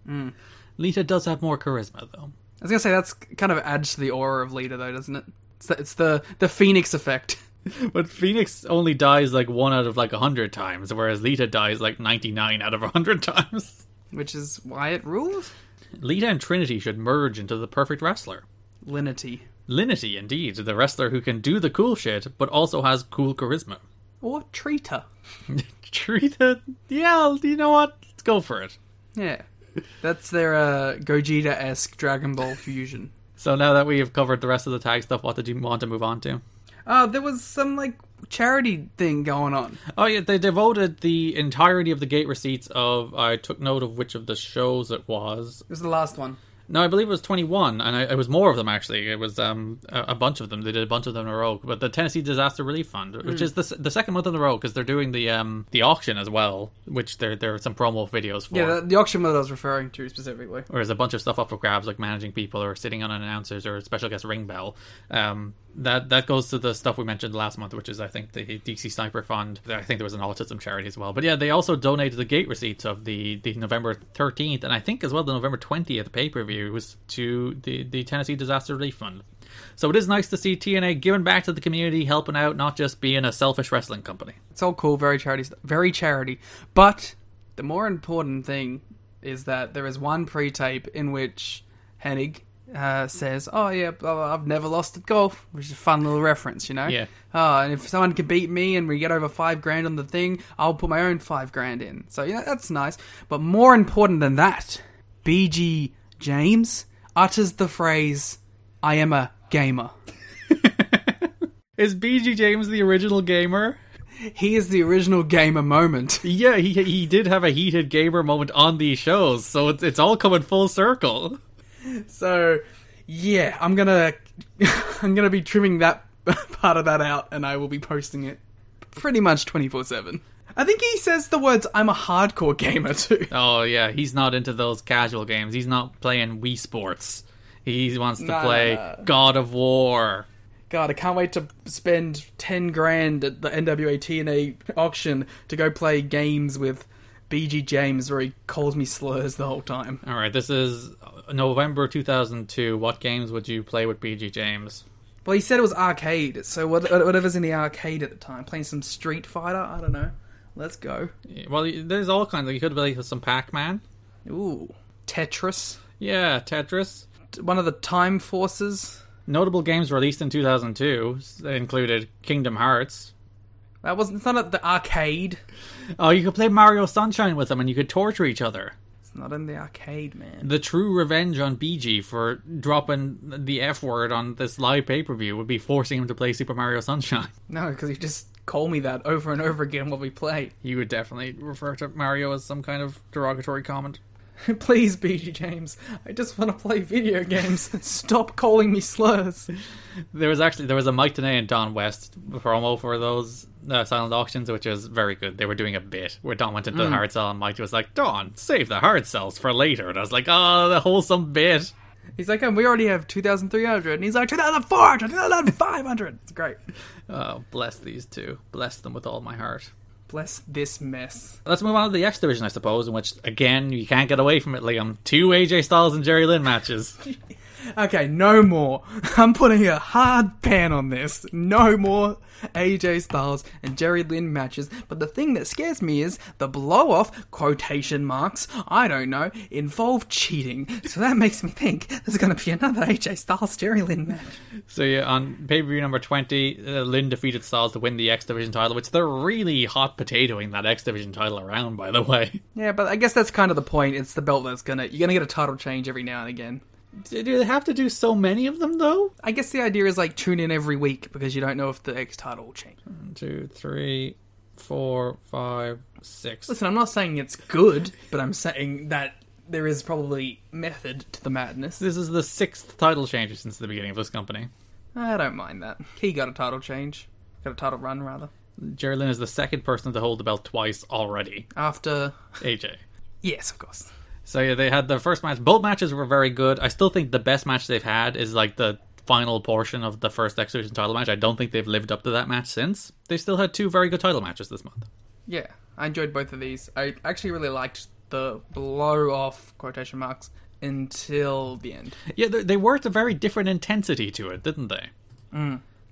Lita does have more charisma, though. I was gonna say, that's kind of adds to the aura of Lita, though, doesn't it? It's the Phoenix effect. But Phoenix only dies like 1 out of like 100 times, whereas Lita dies like 99 out of 100 times. which is why it rules. Lita and Trinity should merge into the perfect wrestler. Linity. Linity, indeed, the wrestler who can do the cool shit, but also has cool charisma. Or Trita. Trita, yeah, you know what? Let's go for it. Yeah. That's their Gogeta-esque Dragon Ball fusion. So now that we have covered the rest of the tag stuff, what did you want to move on to? There was some, charity thing going on. Oh yeah, they devoted the entirety of the gate receipts of... I took note of which of the shows it was. It was the last one. No, I believe it was 21, and it was more of them, actually. It was a bunch of them. They did a bunch of them in a row. But the Tennessee Disaster Relief Fund, which is the second month in a row, because they're doing the auction as well, which there are some promo videos for. Yeah, the auction that I was referring to specifically. Or there's a bunch of stuff up for grabs, like managing people or sitting on announcers or special guest ring bell. That goes to the stuff we mentioned last month, which is, I think, the DC Sniper Fund. I think there was an autism charity as well. But yeah, they also donated the gate receipts of the November 13th, and I think as well the November 20th pay-per-view was to the Tennessee Disaster Relief Fund. So it is nice to see TNA giving back to the community, helping out, not just being a selfish wrestling company. It's all cool, very charity. But the more important thing is that there is one pre-tape in which Hennig says, "Oh yeah, I've never lost at golf," which is a fun little reference, you know. Yeah. Oh, and if someone can beat me and we get over $5,000 on the thing, I'll put my own $5,000 in. So yeah, that's nice. But more important than that, BG James utters the phrase, "I am a gamer." Is BG James the original gamer? He is the original gamer moment. Yeah, he did have a heated gamer moment on these shows, so it's all coming full circle. So, yeah, I'm gonna be trimming that part of that out, and I will be posting it pretty much 24/7. I think he says the words, "I'm a hardcore gamer," too. Oh yeah, he's not into those casual games. He's not playing Wii Sports. He wants to play God of War. God, I can't wait to spend $10,000 at the NWA TNA auction to go play games with BG James where he calls me slurs the whole time. Alright, this is November 2002. What games would you play with BG James? Well, he said it was arcade, so whatever's in the arcade at the time. Playing some Street Fighter? I don't know. Let's go. Well, there's all kinds. You could play some Pac-Man. Ooh. Tetris. Yeah, Tetris. One of the Time Forces. Notable games released in 2002 included Kingdom Hearts. It's not at the arcade. Oh, you could play Mario Sunshine with them and you could torture each other. It's not in the arcade, man. The true revenge on BG for dropping the F word on this live pay-per-view would be forcing him to play Super Mario Sunshine. No, because you just call me that over and over again while we play. You would definitely refer to Mario as some kind of derogatory comment. Please, BG James, I just want to play video games. Stop calling me slurs. There was a Mike Tenay and Don West promo for those silent auctions, which was very good. They were doing a bit where Don went into the hard sell and Mike was like, "Don, save the hard sells for later." And I was like, "Oh, the wholesome bit." He's like, we already have 2,300. And he's like, 2,400, 2,500. It's great. Oh, bless these two. Bless them with all my heart. Bless this mess. Let's move on to the X Division, I suppose, in which, again, you can't get away from it, Liam. 2 AJ Styles and Jerry Lynn matches. Okay, no more. I'm putting a hard ban on this. No more AJ Styles and Jerry Lynn matches. But the thing that scares me is the blow-off, quotation marks, I don't know, involve cheating. So that makes me think there's going to be another AJ Styles Jerry Lynn match. So yeah, on pay-per-view number 20, Lynn defeated Styles to win the X Division title, which they're really hot potatoing that X Division title around, by the way. Yeah, but I guess that's kind of the point. It's the belt that's you're going to get a title change every now and again. Do they have to do so many of them, though? I guess the idea is, tune in every week, because you don't know if the X title will change. 1, 2, 3, 4, 5, 6. Listen, I'm not saying it's good, but I'm saying that there is probably method to the madness. This is the 6th title change since the beginning of this company. I don't mind that. He got a title change. Got a title run, rather. Jerry Lynn is the 2nd person to hold the belt twice already. After... AJ. Yes, of course. So yeah, they had the first match. Both matches were very good. I still think the best match they've had is the final portion of the first X Division title match. I don't think they've lived up to that match since. They still had 2 very good title matches this month. Yeah, I enjoyed both of these. I actually really liked the blow-off, quotation marks, until the end. Yeah, they worked a very different intensity to it, didn't they? Yeah,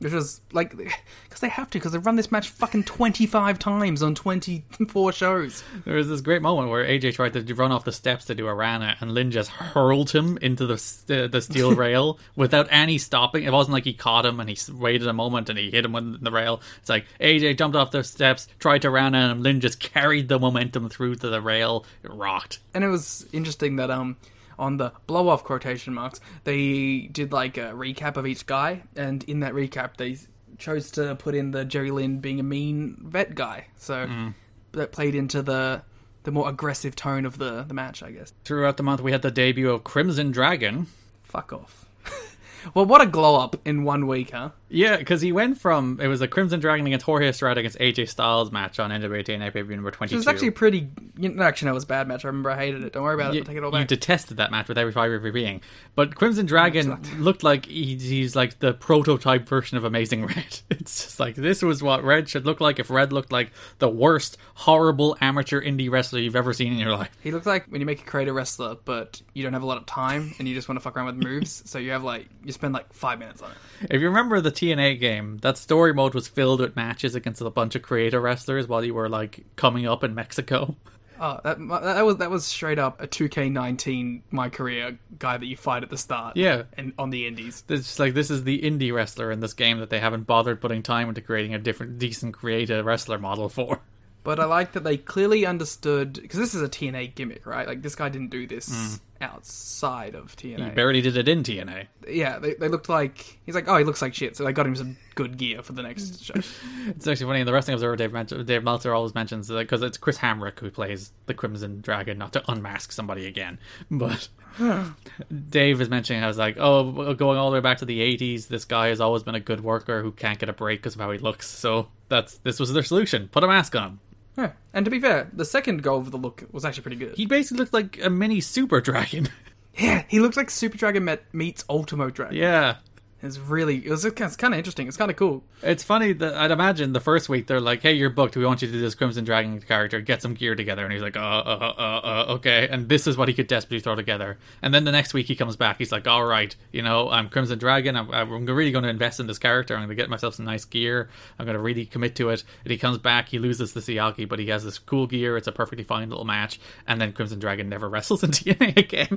Which was, like, because they have to, because they've run this match fucking 25 times on 24 shows. There was this great moment where AJ tried to run off the steps to do a Rana, and Lynn just hurled him into the steel rail without any stopping. It wasn't like he caught him and he waited a moment and he hit him on the rail. It's like AJ jumped off the steps, tried to Rana, and Lynn just carried the momentum through to the rail. It rocked. And it was interesting that, on the blow-off quotation marks, they did like a recap of each guy, and in that recap they chose to put in the Jerry Lynn being a mean vet guy, so that played into the more aggressive tone of the match, I guess. Throughout the month we had the debut of Crimson Dragon. Fuck off. Well, what a glow-up in 1 week, huh? Yeah, because he went from... It was a Crimson Dragon against Jorge Estrada against AJ Styles match on NWA TNA pay-per-view number 22. It was actually a pretty... Actually, no, it was a bad match. I remember I hated it. Don't worry about it. I'll take it all back. You detested that match with every fibre of your being. But Crimson Dragon looked like he's like the prototype version of Amazing Red. It's just like, this was what Red should look like if Red looked like the worst, horrible amateur indie wrestler you've ever seen in your life. He looked like when you make a creative wrestler, but you don't have a lot of time and you just want to fuck around with moves, so you have you spend like 5 minutes on it. If you remember the TNA game, that story mode was filled with matches against a bunch of creator wrestlers while you were like coming up in Mexico. Oh, that was straight up a 2K19 My Career guy that you fight at the start. Yeah. And on the indies. It's just like, this is the indie wrestler in this game that they haven't bothered putting time into creating a different, decent creative wrestler model for. But I like that they clearly understood, because this is a TNA gimmick, right? Like, this guy didn't do this outside of TNA. He barely did it in TNA. Yeah, they looked like... He's like, oh, he looks like shit, so they got him some good gear for the next show. It's actually funny, in the Wrestling Observer, Dave Meltzer always mentions, because it's Chris Hamrick who plays the Crimson Dragon, not to unmask somebody again, but... Dave is mentioning how it's like, oh, going all the way back to the 80s, this guy has always been a good worker who can't get a break because of how he looks, so this was their solution. Put a mask on him. Yeah. And to be fair, the second go of the look was actually pretty good. He basically looked like a mini Super Dragon. Yeah, he looked like Super Dragon meets Ultimo Dragon. Yeah. It's kind of interesting. It's kind of cool. It's funny that I'd imagine the first week they're like, hey, you're booked. We want you to do this Crimson Dragon character. Get some gear together. And he's like, okay. And this is what he could desperately throw together. And then the next week he comes back. He's like, all right, I'm Crimson Dragon. I'm really going to invest in this character. I'm going to get myself some nice gear. I'm going to really commit to it. And he comes back. He loses to Siaki, but he has this cool gear. It's a perfectly fine little match. And then Crimson Dragon never wrestles in TNA again.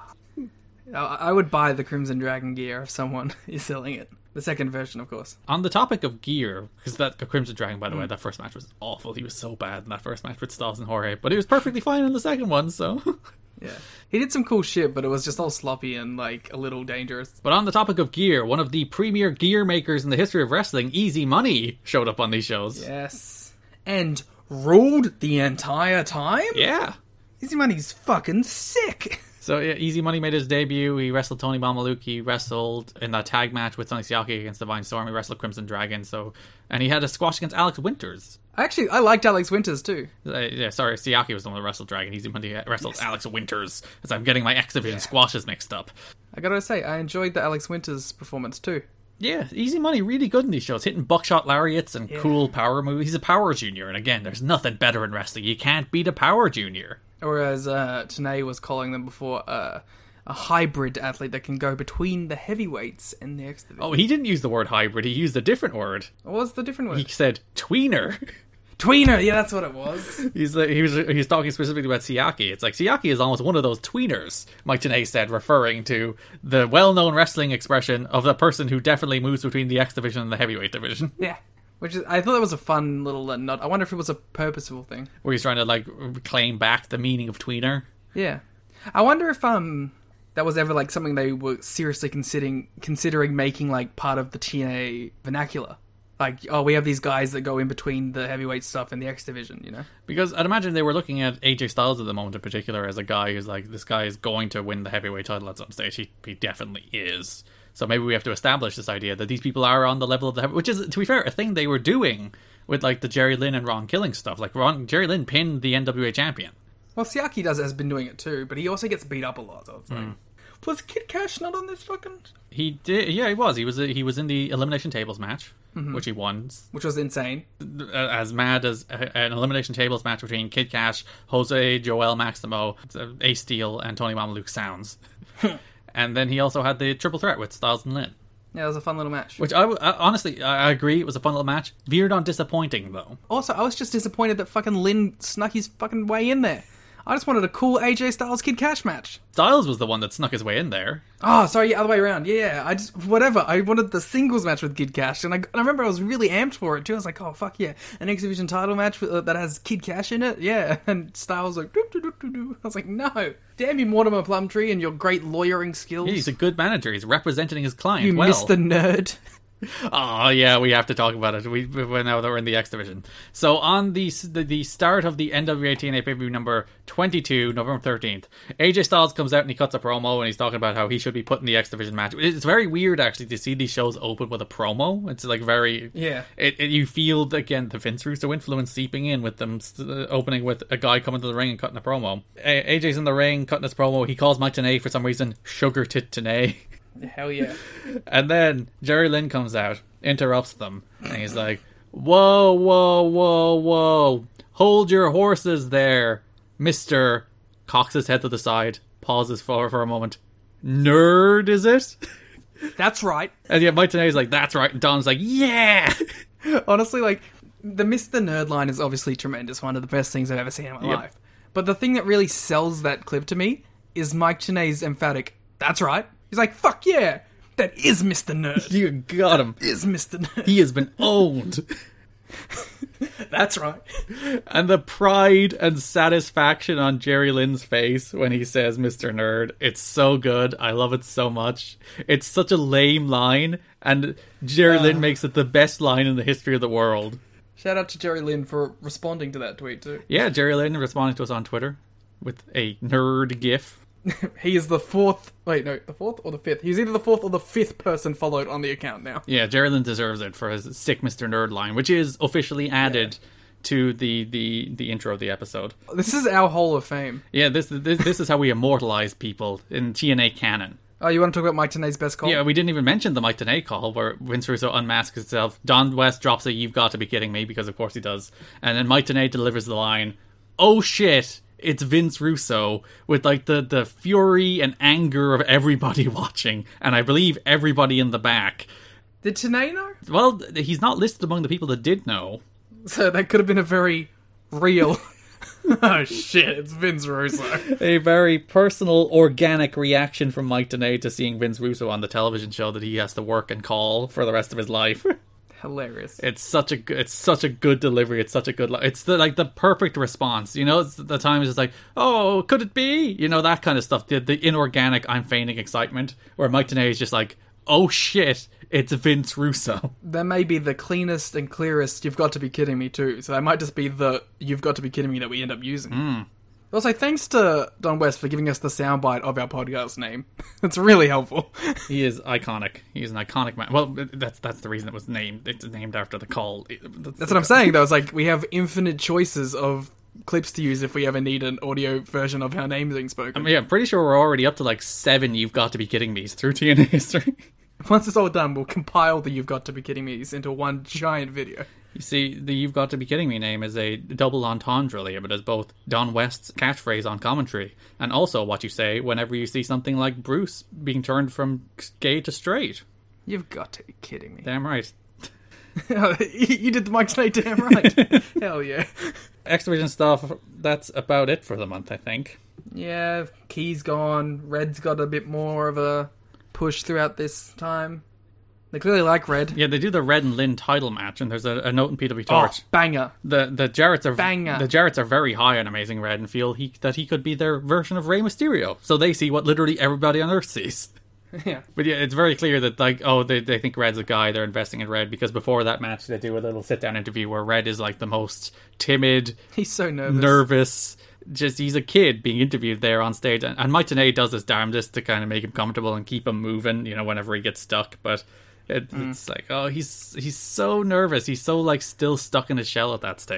I would buy the Crimson Dragon gear if someone is selling it. The second version, of course. On the topic of gear, because that Crimson Dragon, by the way, that first match was awful. He was so bad in that first match with Styles and Jorge, but he was perfectly fine in the second one, so... Yeah. He did some cool shit, but it was just all sloppy and, like, a little dangerous. But on the topic of gear, one of the premier gear makers in the history of wrestling, Easy Money, showed up on these shows. Yes. And ruled the entire time? Yeah. Easy Money's fucking sick! So yeah, Easy Money made his debut. He wrestled Tony Mamaluke. He wrestled in that tag match with Sonny Siaki against Divine Storm. He wrestled Crimson Dragon. And he had a squash against Alex Winters. I liked Alex Winters too. Sorry, Siaki was the one that wrestled Dragon. Easy Money wrestled Alex Winters. As I'm getting my X Division squashes mixed up. I gotta say, I enjoyed the Alex Winters performance too. Yeah, Easy Money really good in these shows, hitting buckshot lariats and cool power moves. He's a power junior, and again, there's nothing better in wrestling. You can't beat a power junior. Or as Tenay was calling them before, a hybrid athlete that can go between the heavyweights and the X Division. Oh, he didn't use the word hybrid, he used a different word. What was the different word? He said tweener. Tweener, yeah, that's what it was. He's talking specifically about Siaki. It's like, Siaki is almost one of those tweeners, Mike Tenay said, referring to the well-known wrestling expression of the person who definitely moves between the X Division and the heavyweight division. Yeah. I thought that was a fun little nod. I wonder if it was a purposeful thing. Where he's trying to, like, claim back the meaning of tweener. Yeah. I wonder if, that was ever, like, something they were seriously considering making, like, part of the TNA vernacular. Like, oh, we have these guys that go in between the heavyweight stuff and the X Division, you know? Because I'd imagine they were looking at AJ Styles at the moment in particular as a guy who's like, this guy is going to win the heavyweight title at some stage. He definitely is. So maybe we have to establish this idea that these people are on the level of the which is, to be fair, a thing they were doing with, like, the Jerry Lynn and Ron Killing stuff. Like, Jerry Lynn pinned the NWA champion. Well, Siaki has been doing it too, but he also gets beat up a lot, so it's like... Was Kid Cash not on this fucking... He did, yeah, he was. He was in the Elimination Tables match, which he won. Which was insane. As mad as an Elimination Tables match between Kid Cash, Jose Joel Maximo, Ace Steel, and Tony Mamaluke sounds. And then he also had the triple threat with Styles and Lynn. Yeah, it was a fun little match. Which honestly, I agree, it was a fun little match. Veered on disappointing, though. Also, I was just disappointed that fucking Lynn snuck his fucking way in there. I just wanted a cool AJ Styles Kid Cash match. Styles was the one that snuck his way in there. Oh, sorry, yeah, other way around. Yeah, I wanted the singles match with Kid Cash, and I remember I was really amped for it too. I was like, oh, fuck yeah, an X Division title match that has Kid Cash in it, yeah. And Styles was like, doo. I was like, no. Damn you, Mortimer Plumtree, and your great lawyering skills. He's a good manager. He's representing his client You well. Mr. Nerd. Oh, yeah, we have to talk about it. Now that we're in the X Division. So on the start of the NWA TNA pay-per-view number 22, November 13th, AJ Styles comes out and he cuts a promo and he's talking about how he should be put in the X Division match. It's very weird, actually, to see these shows open with a promo. It's like very... Yeah. You feel, again, the Vince Russo influence seeping in with them opening with a guy coming to the ring and cutting a promo. AJ's in the ring, cutting his promo. He calls Mike Tenay for some reason Sugar Tit Tenay. Hell yeah. And then Jerry Lynn comes out, interrupts them, and he's like, whoa, hold your horses there, Mr. cocks his head to the side, pauses for a moment. Nerd, is it? That's right. And yeah, Mike Tenay's like, that's right, and Don's like, yeah! Honestly, like, the Mr. Nerd line is obviously tremendous, one of the best things I've ever seen in my life. But the thing that really sells that clip to me is Mike Tenay's emphatic, that's right. He's like, fuck yeah, that is Mr. Nerd. You got him. That is Mr. Nerd. He has been owned. That's right. And the pride and satisfaction on Jerry Lynn's face when he says Mr. Nerd, it's so good. I love it so much. It's such a lame line, and Jerry Lynn makes it the best line in the history of the world. Shout out to Jerry Lynn for responding to that tweet, too. Yeah, Jerry Lynn responding to us on Twitter with a nerd gif. He is the fourth or the fifth? He's either the fourth or the fifth person followed on the account now. Yeah, Jerry Lynn deserves it for his sick Mr. Nerd line, which is officially added to the intro of the episode. This is our Hall of Fame. Yeah, this is how we immortalize people in TNA canon. Oh, you want to talk about Mike Tenay's best call? Yeah, we didn't even mention the Mike Tenay call where Vince Russo unmasks himself. Don West drops a "You've got to be kidding me," because of course he does. And then Mike Tenay delivers the line, "Oh shit, it's Vince Russo," with like the fury and anger of everybody watching, and I believe everybody in the back. Did Tenay know? Well, he's not listed among the people that did know. So that could have been a very real... oh shit, it's Vince Russo. A very personal, organic reaction from Mike Tenay to seeing Vince Russo on the television show that he has to work and call for the rest of his life. Hilarious. It's such a good delivery. It's such a good... It's the perfect response. You know, it's the times it's like, oh, could it be? You know, that kind of stuff. The inorganic, I'm feigning excitement. Where Mike Tenay is just like, oh shit, it's Vince Russo. That may be the cleanest and clearest "You've got to be kidding me" too. So that might just be the "You've got to be kidding me" that we end up using. Also, thanks to Don West for giving us the soundbite of our podcast name. It's really helpful. He is iconic. He's an iconic man. Well, that's the reason it was named. It's named after the call. That's what I'm saying, though. It's like we have infinite choices of clips to use if we ever need an audio version of our name being spoken. I mean, yeah, I'm pretty sure we're already up to like 7 "You've got to be kidding me's" through TNA history. Once it's all done, we'll compile the "You've got to be kidding me's" into one giant video. You see, the "You've got to be kidding me" name is a double entendre here, but as both Don West's catchphrase on commentary and also what you say whenever you see something like Bruce being turned from gay to straight. You've got to be kidding me. Damn right. You did the Mike Tenay damn right. Hell yeah. X Division stuff, that's about it for the month, I think. Yeah, Key's gone. Red's got a bit more of a push throughout this time. They clearly like Red. Yeah, they do the Red and Lynn title match, and there's a note in PW Torch. Oh, banger. The Jarretts are banger. The Jarretts are very high on Amazing Red and feel that he could be their version of Rey Mysterio. So they see what literally everybody on Earth sees. Yeah. But yeah, it's very clear that like, oh, they think Red's a guy, they're investing in Red, because before that match they do a little sit down interview where Red is like the most timid, he's so nervous. Just he's a kid being interviewed there on stage, and Mike Tenay does his darndest to kind of make him comfortable and keep him moving, you know, whenever he gets stuck. But it's like, oh, he's so nervous. He's so like still stuck in his shell at that stage.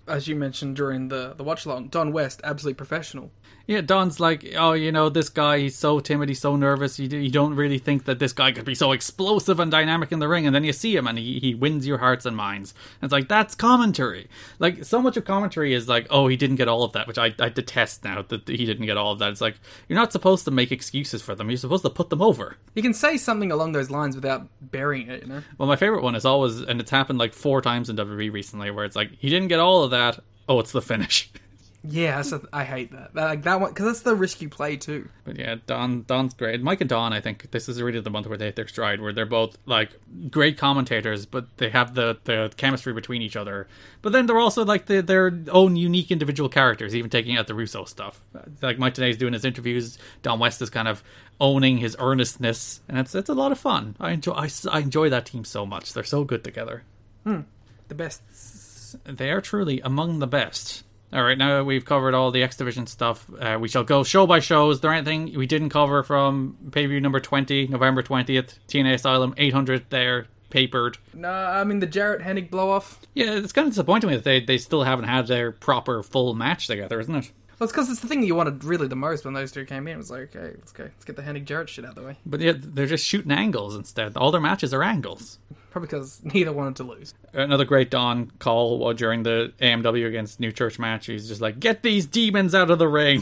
as you mentioned during the watch along, Don West, absolutely professional. Yeah, Don's like, oh, you know, this guy, he's so timid, he's so nervous, you don't really think that this guy could be so explosive and dynamic in the ring, and then you see him and he wins your hearts and minds. And it's like, that's commentary. Like, so much of commentary is like, oh, he didn't get all of that, which I detest now, that he didn't get all of that. It's like, you're not supposed to make excuses for them, you're supposed to put them over. You can say something along those lines without burying it, you know? Well, my favourite one is always, and it's happened like 4 times in WWE recently, where it's like, he didn't get all of that, oh, it's the finish. Yeah, I hate that. Like that one, because that's the risk you play too. But yeah, Don's great. Mike and Don, I think this is really the month where they hit their stride, where they're both like great commentators, but they have the chemistry between each other. But then they're also like their own unique individual characters, even taking out the Russo stuff. Like Mike Tenay's doing his interviews, Don West is kind of owning his earnestness, and it's a lot of fun. I enjoy that team so much. They're so good together. The best. They are truly among the best. Alright, now that we've covered all the X Division stuff, we shall go show by show. Is there anything we didn't cover from pay-per-view number 20, November 20th, TNA Asylum, 800 there, papered? No, I mean the Jarrett Hennig blow-off. Yeah, it's kind of disappointing that they still haven't had their proper full match together, isn't it? Well, it's because it's the thing that you wanted really the most when those two came in. It was like, okay, let's get the Hennig Jarrett shit out of the way. But yeah, they're just shooting angles instead. All their matches are angles. Probably because neither wanted to lose. Another great Don call during the AMW against New Church match. He's just like, get these demons out of the ring.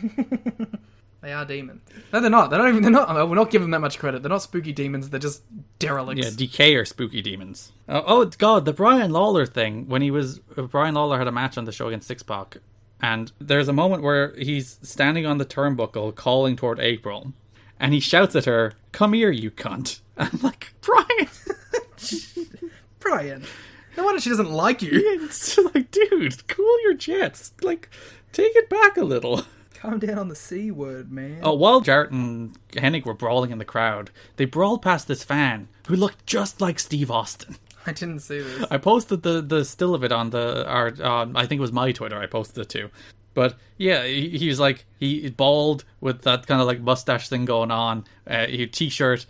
They are demons. No, they're not. They're not. We're not giving them that much credit. They're not spooky demons. They're just derelicts. Yeah, DK are spooky demons. Oh God, the Brian Lawler thing. When Brian Lawler had a match on the show against Six Pac, and there's a moment where he's standing on the turnbuckle calling toward April, and he shouts at her, "Come here, you cunt!" I'm like, Brian. Brian, no wonder she doesn't like you. It's like, dude, cool your jets. Like, take it back a little. Calm down on the C word, man. Oh, while Jarrett and Hennig were brawling in the crowd, they brawled past this fan who looked just like Steve Austin. I didn't see this. I posted the still of it on I think it was my Twitter. I posted it too. But yeah, he was like, he bald with that kind of like mustache thing going on. T-shirt.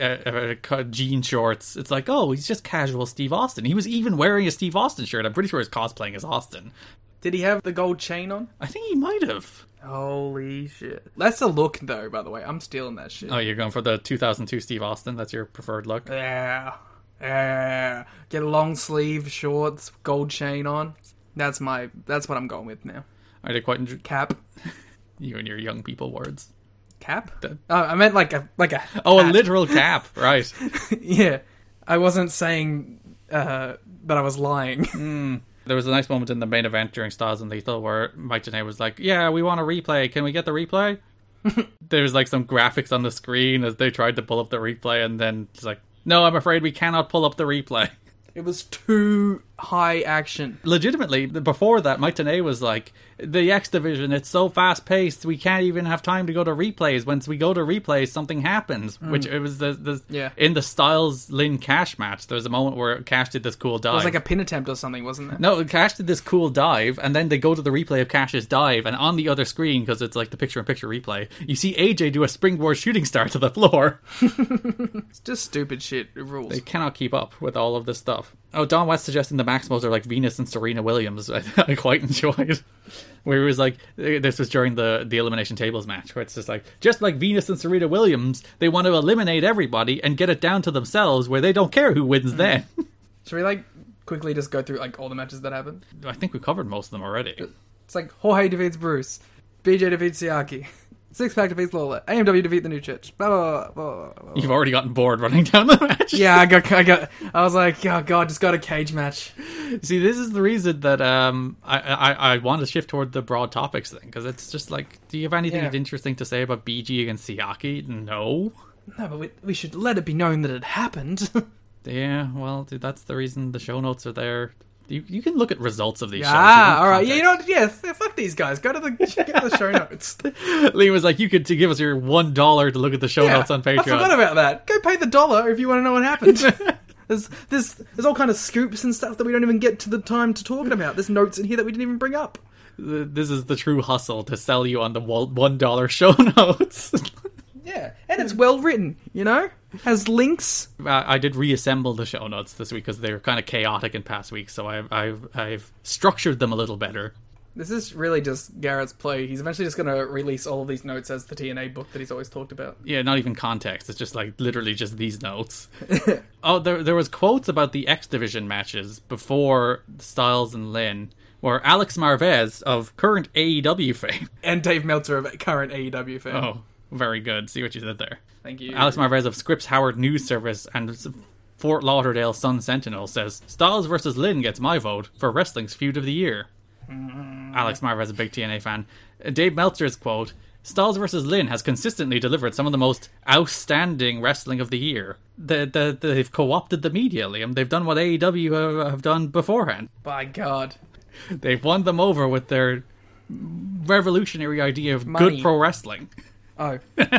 Jean shorts. It's like, oh, he's just casual Steve Austin. He was even wearing a Steve Austin shirt. I'm pretty sure he's cosplaying as Austin. Did he have the gold chain on? I think he might have. Holy shit. That's a look, though, by the way. I'm stealing that shit. Oh, you're going for the 2002 Steve Austin? That's your preferred look? Yeah. Get a long sleeve shorts, gold chain on. That's what I'm going with now. I did quite enjoy... Cap. You and your young people words. Cap? I meant like a Oh, a literal cap, right. Yeah. I wasn't saying that I was lying. There was a nice moment in the main event during Styles and Lethal where Mike Tenay was like, yeah, we want a replay. Can we get the replay? There was like some graphics on the screen as they tried to pull up the replay, and then it's like, no, I'm afraid we cannot pull up the replay. It was too high action. Legitimately, before that, Mike Tenay was like, the X Division, it's so fast-paced, we can't even have time to go to replays. Once we go to replays, something happens. Which it was in the Styles-Lynn Cash match, there was a moment where Cash did this cool dive. It was like a pin attempt or something, wasn't it? No, Cash did this cool dive, and then they go to the replay of Cash's dive, and on the other screen, because it's like the picture-in-picture replay, you see AJ do a springboard shooting star to the floor. It's just stupid shit. It rules. They cannot keep up with all of this stuff. Oh, Don West suggesting the Maximos are like Venus and Serena Williams. I quite enjoyed. Where he was like, this was during the Elimination Tables match, where it's just like Venus and Serena Williams, they want to eliminate everybody and get it down to themselves where they don't care who wins then. Should we like quickly just go through like all the matches that happened? I think we covered most of them already. It's like Jorge defeats Bruce, BJ defeats Siaki, Six Pack defeats Lola, AMW defeat the New Church. Blah, blah, blah, blah. You've already gotten bored running down the match. Yeah, I was like, oh god, just got a cage match. See, this is the reason that I want to shift toward the broad topics thing, because it's just like, do you have anything interesting to say about BG against Siaki? No, but we should let it be known that it happened. Yeah, well, dude, that's the reason the show notes are there. You can look at results of these shows. Ah, alright. Yeah, you know what? Yeah, fuck these guys. Get to the show notes. Liam was like, you could give us your $1 to look at the show notes on Patreon. I forgot about that. Go pay the $1 if you want to know what happened. There's all kind of scoops and stuff that we don't even get to the time to talking about. There's notes in here that we didn't even bring up. This is the true hustle to sell you on the $1 show notes. Yeah, and it's well written, you know? has links. I did reassemble the show notes this week because they were kind of chaotic in past weeks, so I've structured them a little better. This is really just Garrett's play. He's eventually just going to release all of these notes as the TNA book that he's always talked about. Yeah, not even context. It's just like literally just these notes. Oh, there was quotes about the X Division matches before Styles and Lynn, where Alex Marvez of current AEW fame. And Dave Meltzer of current AEW fame. Oh, very good. See what you did there. Thank you. Alex Marvez of Scripps Howard News Service and Fort Lauderdale Sun Sentinel says, Styles versus Lynn gets my vote for Wrestling's Feud of the Year. Alex Marvez, a big TNA fan. Dave Meltzer's quote, Styles vs. Lynn has consistently delivered some of the most outstanding wrestling of the year. They've co-opted the media, Liam. They've done what AEW have done beforehand. By God. They've won them over with their revolutionary idea of Money. good pro wrestling. Oh.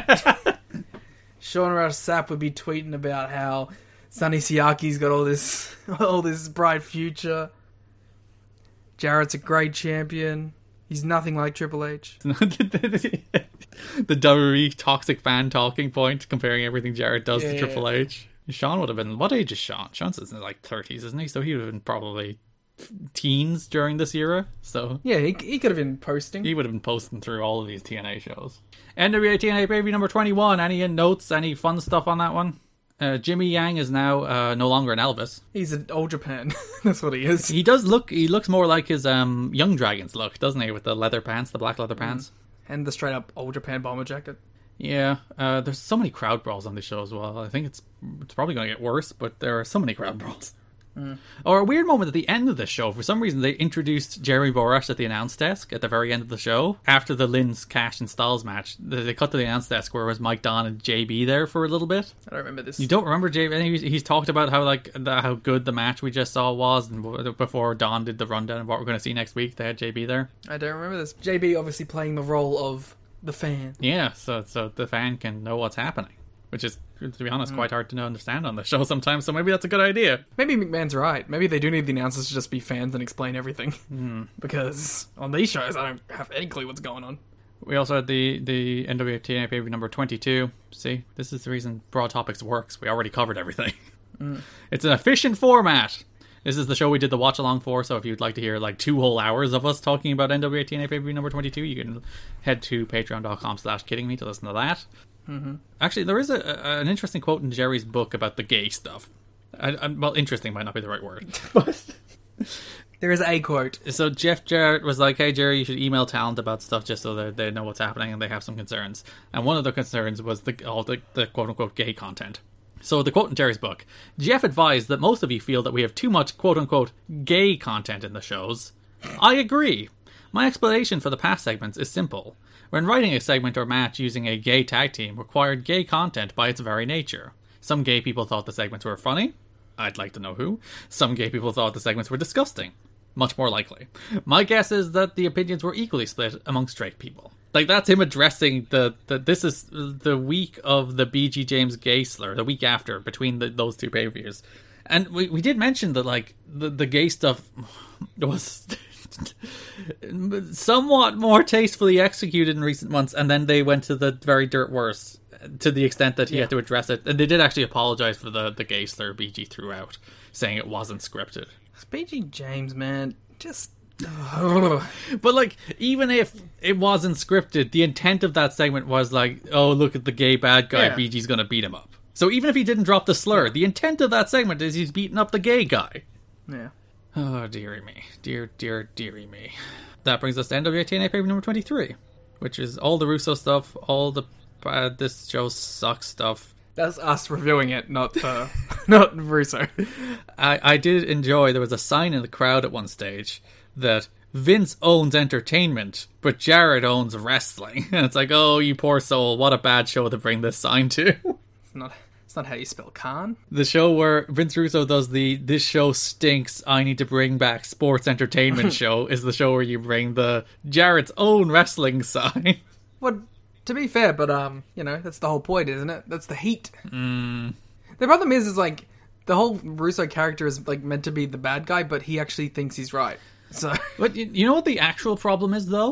Sean Ross Sapp would be tweeting about how Sonny Siaki's got all this bright future. Jarrett's a great champion. He's nothing like Triple H. The WWE toxic fan talking point, comparing everything Jarrett does to Triple H. Sean would have been... What age is Sean? Sean's in his 30s, isn't he? So he would have been probably teens during this era. So yeah, he could have been posting. He would have been posting through all of these TNA shows. NWA TNA pay-per-view number 21. Any notes? Any fun stuff on that one? Jimmy Yang is now no longer an Elvis. He's an Old Japan. That's what he is. He does look... He looks more like his Young Dragons look, doesn't he? With the leather pants, the black leather pants. And the straight up Old Japan bomber jacket. Yeah, there's so many crowd brawls on the show as well. I think it's probably going to get worse, but there are so many crowd brawls. Or a weird moment at the end of the show. For some reason, they introduced Jeremy Borash at the announce desk at the very end of the show. After the Lynn's Cash and Styles match, they cut to the announce desk where was Mike Don and JB there for a little bit. I don't remember this. You don't remember JB? I think he's talked about how good the match we just saw was, and before Don did the rundown of what we're going to see next week, they had JB there. I don't remember this. JB obviously playing the role of the fan. Yeah, so the fan can know what's happening. Which is, to be honest, quite hard to understand on the show sometimes, so maybe that's a good idea. Maybe McMahon's right. Maybe they do need the announcers to just be fans and explain everything. Because on these shows, I don't have any clue what's going on. We also had the NWA TNA pay-per-view number 22. See, this is the reason Broad Topics works. We already covered everything. It's an efficient format. This is the show we did the watch-along for, so if you'd like to hear 2 whole hours of us talking about NWA TNA pay-per-view number 22, you can head to patreon.com/kiddingme to listen to that. Actually, there is an interesting quote in Jerry's book about the gay stuff. Well, interesting might not be the right word. But there is a quote. So Jeff Jarrett was like, hey, Jerry, you should email talent about stuff just so that they know what's happening and they have some concerns. And one of the concerns was all the quote-unquote gay content. So the quote in Jerry's book, Jeff advised that most of you feel that we have too much quote-unquote gay content in the shows. I agree. My explanation for the past segments is simple. When writing a segment or match using a gay tag team required gay content by its very nature. Some gay people thought the segments were funny. I'd like to know who. Some gay people thought the segments were disgusting. Much more likely. My guess is that the opinions were equally split among straight people. That's him addressing this is the week of the BG James gay slur, the week after, between those two pay-per-views. And we did mention that, the gay stuff was somewhat more tastefully executed in recent months, and then they went to the very dirt worse, to the extent that he had to address it. And they did actually apologize for the gay slur BG threw out, saying it wasn't scripted. BG James, man, just... But even if it wasn't scripted, the intent of that segment was oh, look at the gay bad guy, BG's gonna beat him up. So even if he didn't drop the slur, the intent of that segment is he's beating up the gay guy. Yeah. Oh, dearie me. Dearie me. That brings us to NWA TNA pay-per-view number 23, which is all the Russo stuff, all the this show sucks stuff. That's us reviewing it, not not Russo. I did enjoy, there was a sign in the crowd at one stage that Vince owns entertainment, but Jarrett owns wrestling. And it's oh, you poor soul, what a bad show to bring this sign to. It's not how you spell Khan. The show where Vince Russo does this show stinks, I need to bring back sports entertainment show is the show where you bring the Jarrett's own wrestling sign. Well, to be fair, but that's the whole point, isn't it? That's the heat. The problem is the whole Russo character is meant to be the bad guy, but he actually thinks he's right. So, but you know what the actual problem is, though?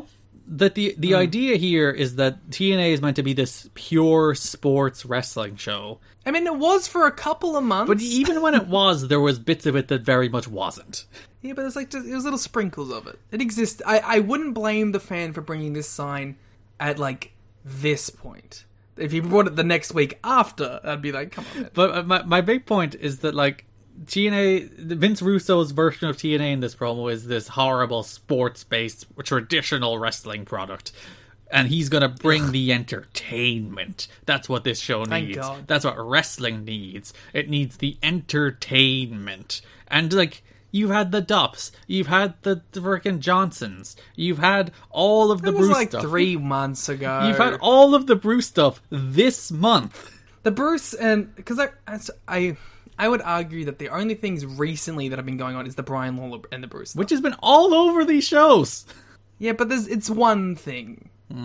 that the idea here is that TNA is meant to be this pure sports wrestling show. I mean, it was for a couple of months. But even when it was, there was bits of it that very much wasn't. Yeah, but it's like, it was little sprinkles of it. It exists. I wouldn't blame the fan for bringing this sign at, like, this point. If he brought it the next week after, I'd be like, come on, man. But my big point is that, like, TNA, Vince Russo's version of TNA in this promo is this horrible sports-based traditional wrestling product. And he's going to bring the entertainment. That's what this show needs. Thank God. That's what wrestling needs. It needs the entertainment. And, like, you've had the Dupps. You've had the freaking Johnsons. You've had all of the Bruce like stuff. 3 months ago. You've had all of the Bruce stuff this month. The Bruce, and because I would argue that the only things recently that have been going on is the Brian Lawler and the Bruce stuff. Which has been all over these shows. Yeah, but it's one thing.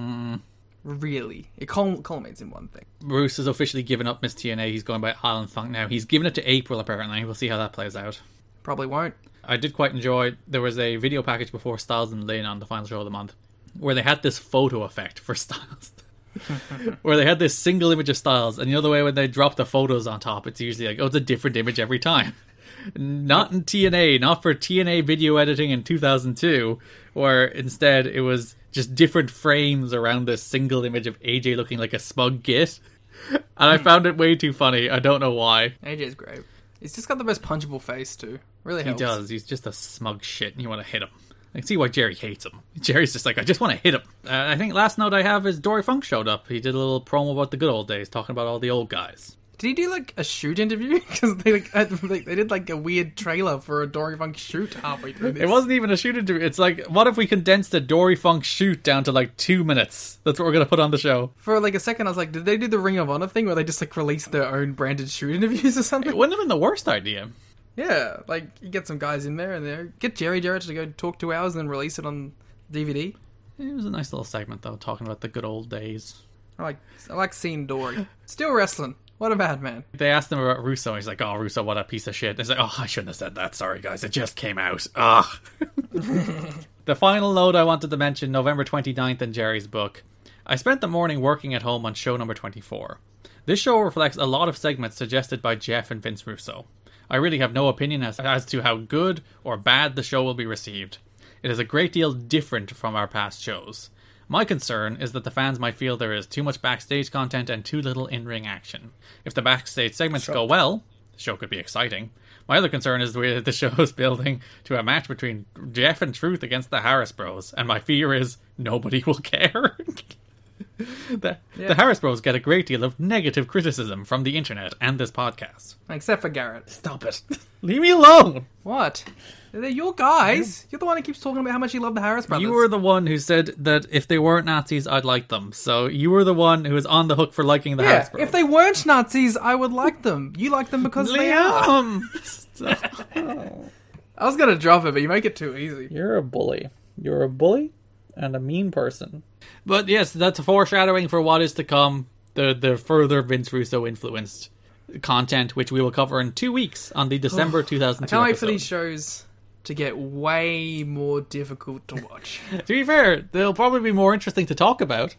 Really. It culminates in one thing. Bruce has officially given up Miss TNA. He's going by Island Funk now. He's given it to April, apparently. We'll see how that plays out. Probably won't. I did quite enjoy, there was a video package before Styles and Lynn on the final show of the month, where they had this photo effect for Styles. Where they had this single image of Styles, and you know the way when they drop the photos on top, it's usually like, oh, it's a different image every time. Not in TNA, not for TNA video editing in 2002, where instead it was just different frames around this single image of AJ looking like a smug git. And I found it way too funny. I don't know why. AJ's great. He's just got the most punchable face, too. Really helps. He does. He's just a smug shit, and you want to hit him. I can see why Jerry hates him. Jerry's just like, I just want to hit him. I think last note I have is Dory Funk showed up. He did a little promo about the good old days, talking about all the old guys. Did he do, like, a shoot interview? Because they did, like, a weird trailer for a Dory Funk shoot halfway through this. It wasn't even a shoot interview. It's like, what if we condensed a Dory Funk shoot down to, like, 2 minutes? That's what we're going to put on the show. For, like, a second, I was like, did they do the Ring of Honor thing where they just, like, release their own branded shoot interviews or something? It wouldn't have been the worst idea. Yeah, like, you get some guys in there and there. Get Jerry Jarrett to go talk 2 hours and then release it on DVD. It was a nice little segment, though, talking about the good old days. I like seeing Dory. Still wrestling. What a bad man. They asked him about Russo, and he's like, oh, Russo, what a piece of shit. He's like, oh, I shouldn't have said that. Sorry, guys, it just came out. Ugh. The final note I wanted to mention, November 29th in Jerry's book. I spent the morning working at home on show number 24. This show reflects a lot of segments suggested by Jeff and Vince Russo. I really have no opinion as to how good or bad the show will be received. It is a great deal different from our past shows. My concern is that the fans might feel there is too much backstage content and too little in-ring action. If the backstage segments go well, the show could be exciting. My other concern is the way that the show is building to a match between Jeff and Truth against the Harris Bros, and my fear is nobody will care. The Harris Bros get a great deal of negative criticism from the internet and this podcast. Except for Garrett. Stop it. Leave me alone. What? They're your guys. You're the one who keeps talking about how much you love the Harris brothers. You were the one who said that if they weren't Nazis, I'd like them. So you were the one who was on the hook for liking the Harris Bros. If they weren't Nazis, I would like them. You like them because they are. I was going to drop it, but you make it too easy. You're a bully. You're a bully and a mean person. But yes, that's a foreshadowing for what is to come. The further Vince Russo influenced content, which we will cover in 2 weeks on the December 2002 I can't wait for episode. these shows to get way more difficult to watch. To be fair, they'll probably be more interesting to talk about.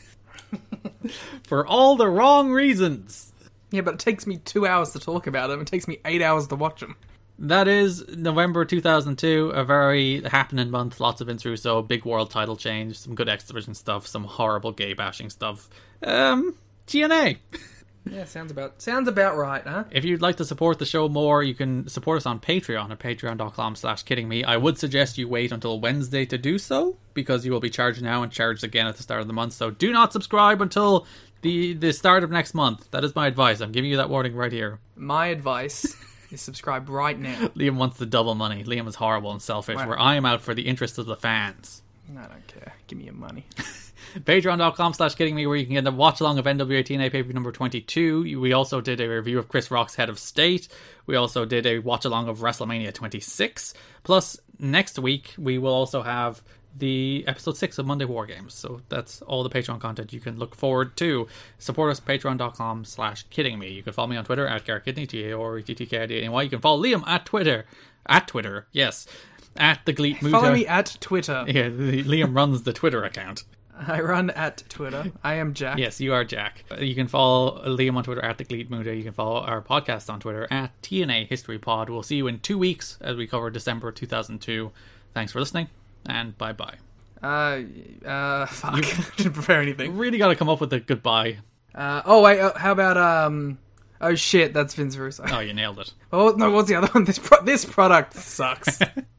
For all the wrong reasons. Yeah, but it takes me 2 hours to talk about them. It takes me 8 hours to watch them. That is November 2002, a very happening month. Lots of Vince Russo, big world title change, some good X Division stuff, some horrible gay bashing stuff. TNA. Yeah, sounds about right, huh? If you'd like to support the show more, you can support us on Patreon at patreon.com/kiddingme. I would suggest you wait until Wednesday to do so, because you will be charged now and charged again at the start of the month. So do not subscribe until the start of next month. That is my advice. I'm giving you that warning right here. My advice is subscribe right now. Liam wants the double money. Liam is horrible and selfish, where I am out for the interest of the fans. I don't care. Give me your money. Patreon.com/kiddingme, where you can get a watch along of NWA TNA pay-per-view number 22. We also did a review of Chris Rock's Head of State. We also did a watch along of WrestleMania 26. Plus, next week we will also have the episode 6 of Monday War Games. So that's all the Patreon content you can look forward to. Support us at patreon.com/kiddingme. You can follow me on Twitter at GarrettKidney, TAORETTKIDNY. You can follow Liam at Twitter, yes. At the Gleet Muta. Follow me at Twitter. Yeah, Liam runs the Twitter account. I run at Twitter. I am Jack. Yes, you are Jack. You can follow Liam on Twitter at the Gleet Muta. You can follow our podcast on Twitter at TNA History Pod. We'll see you in 2 weeks as we cover December 2002. Thanks for listening, and bye-bye. Fuck. Didn't prepare anything. Really got to come up with a goodbye. Oh, wait, how about, oh shit, that's Vince Russo. Oh, you nailed it. Oh, no, what's the other one? This product sucks.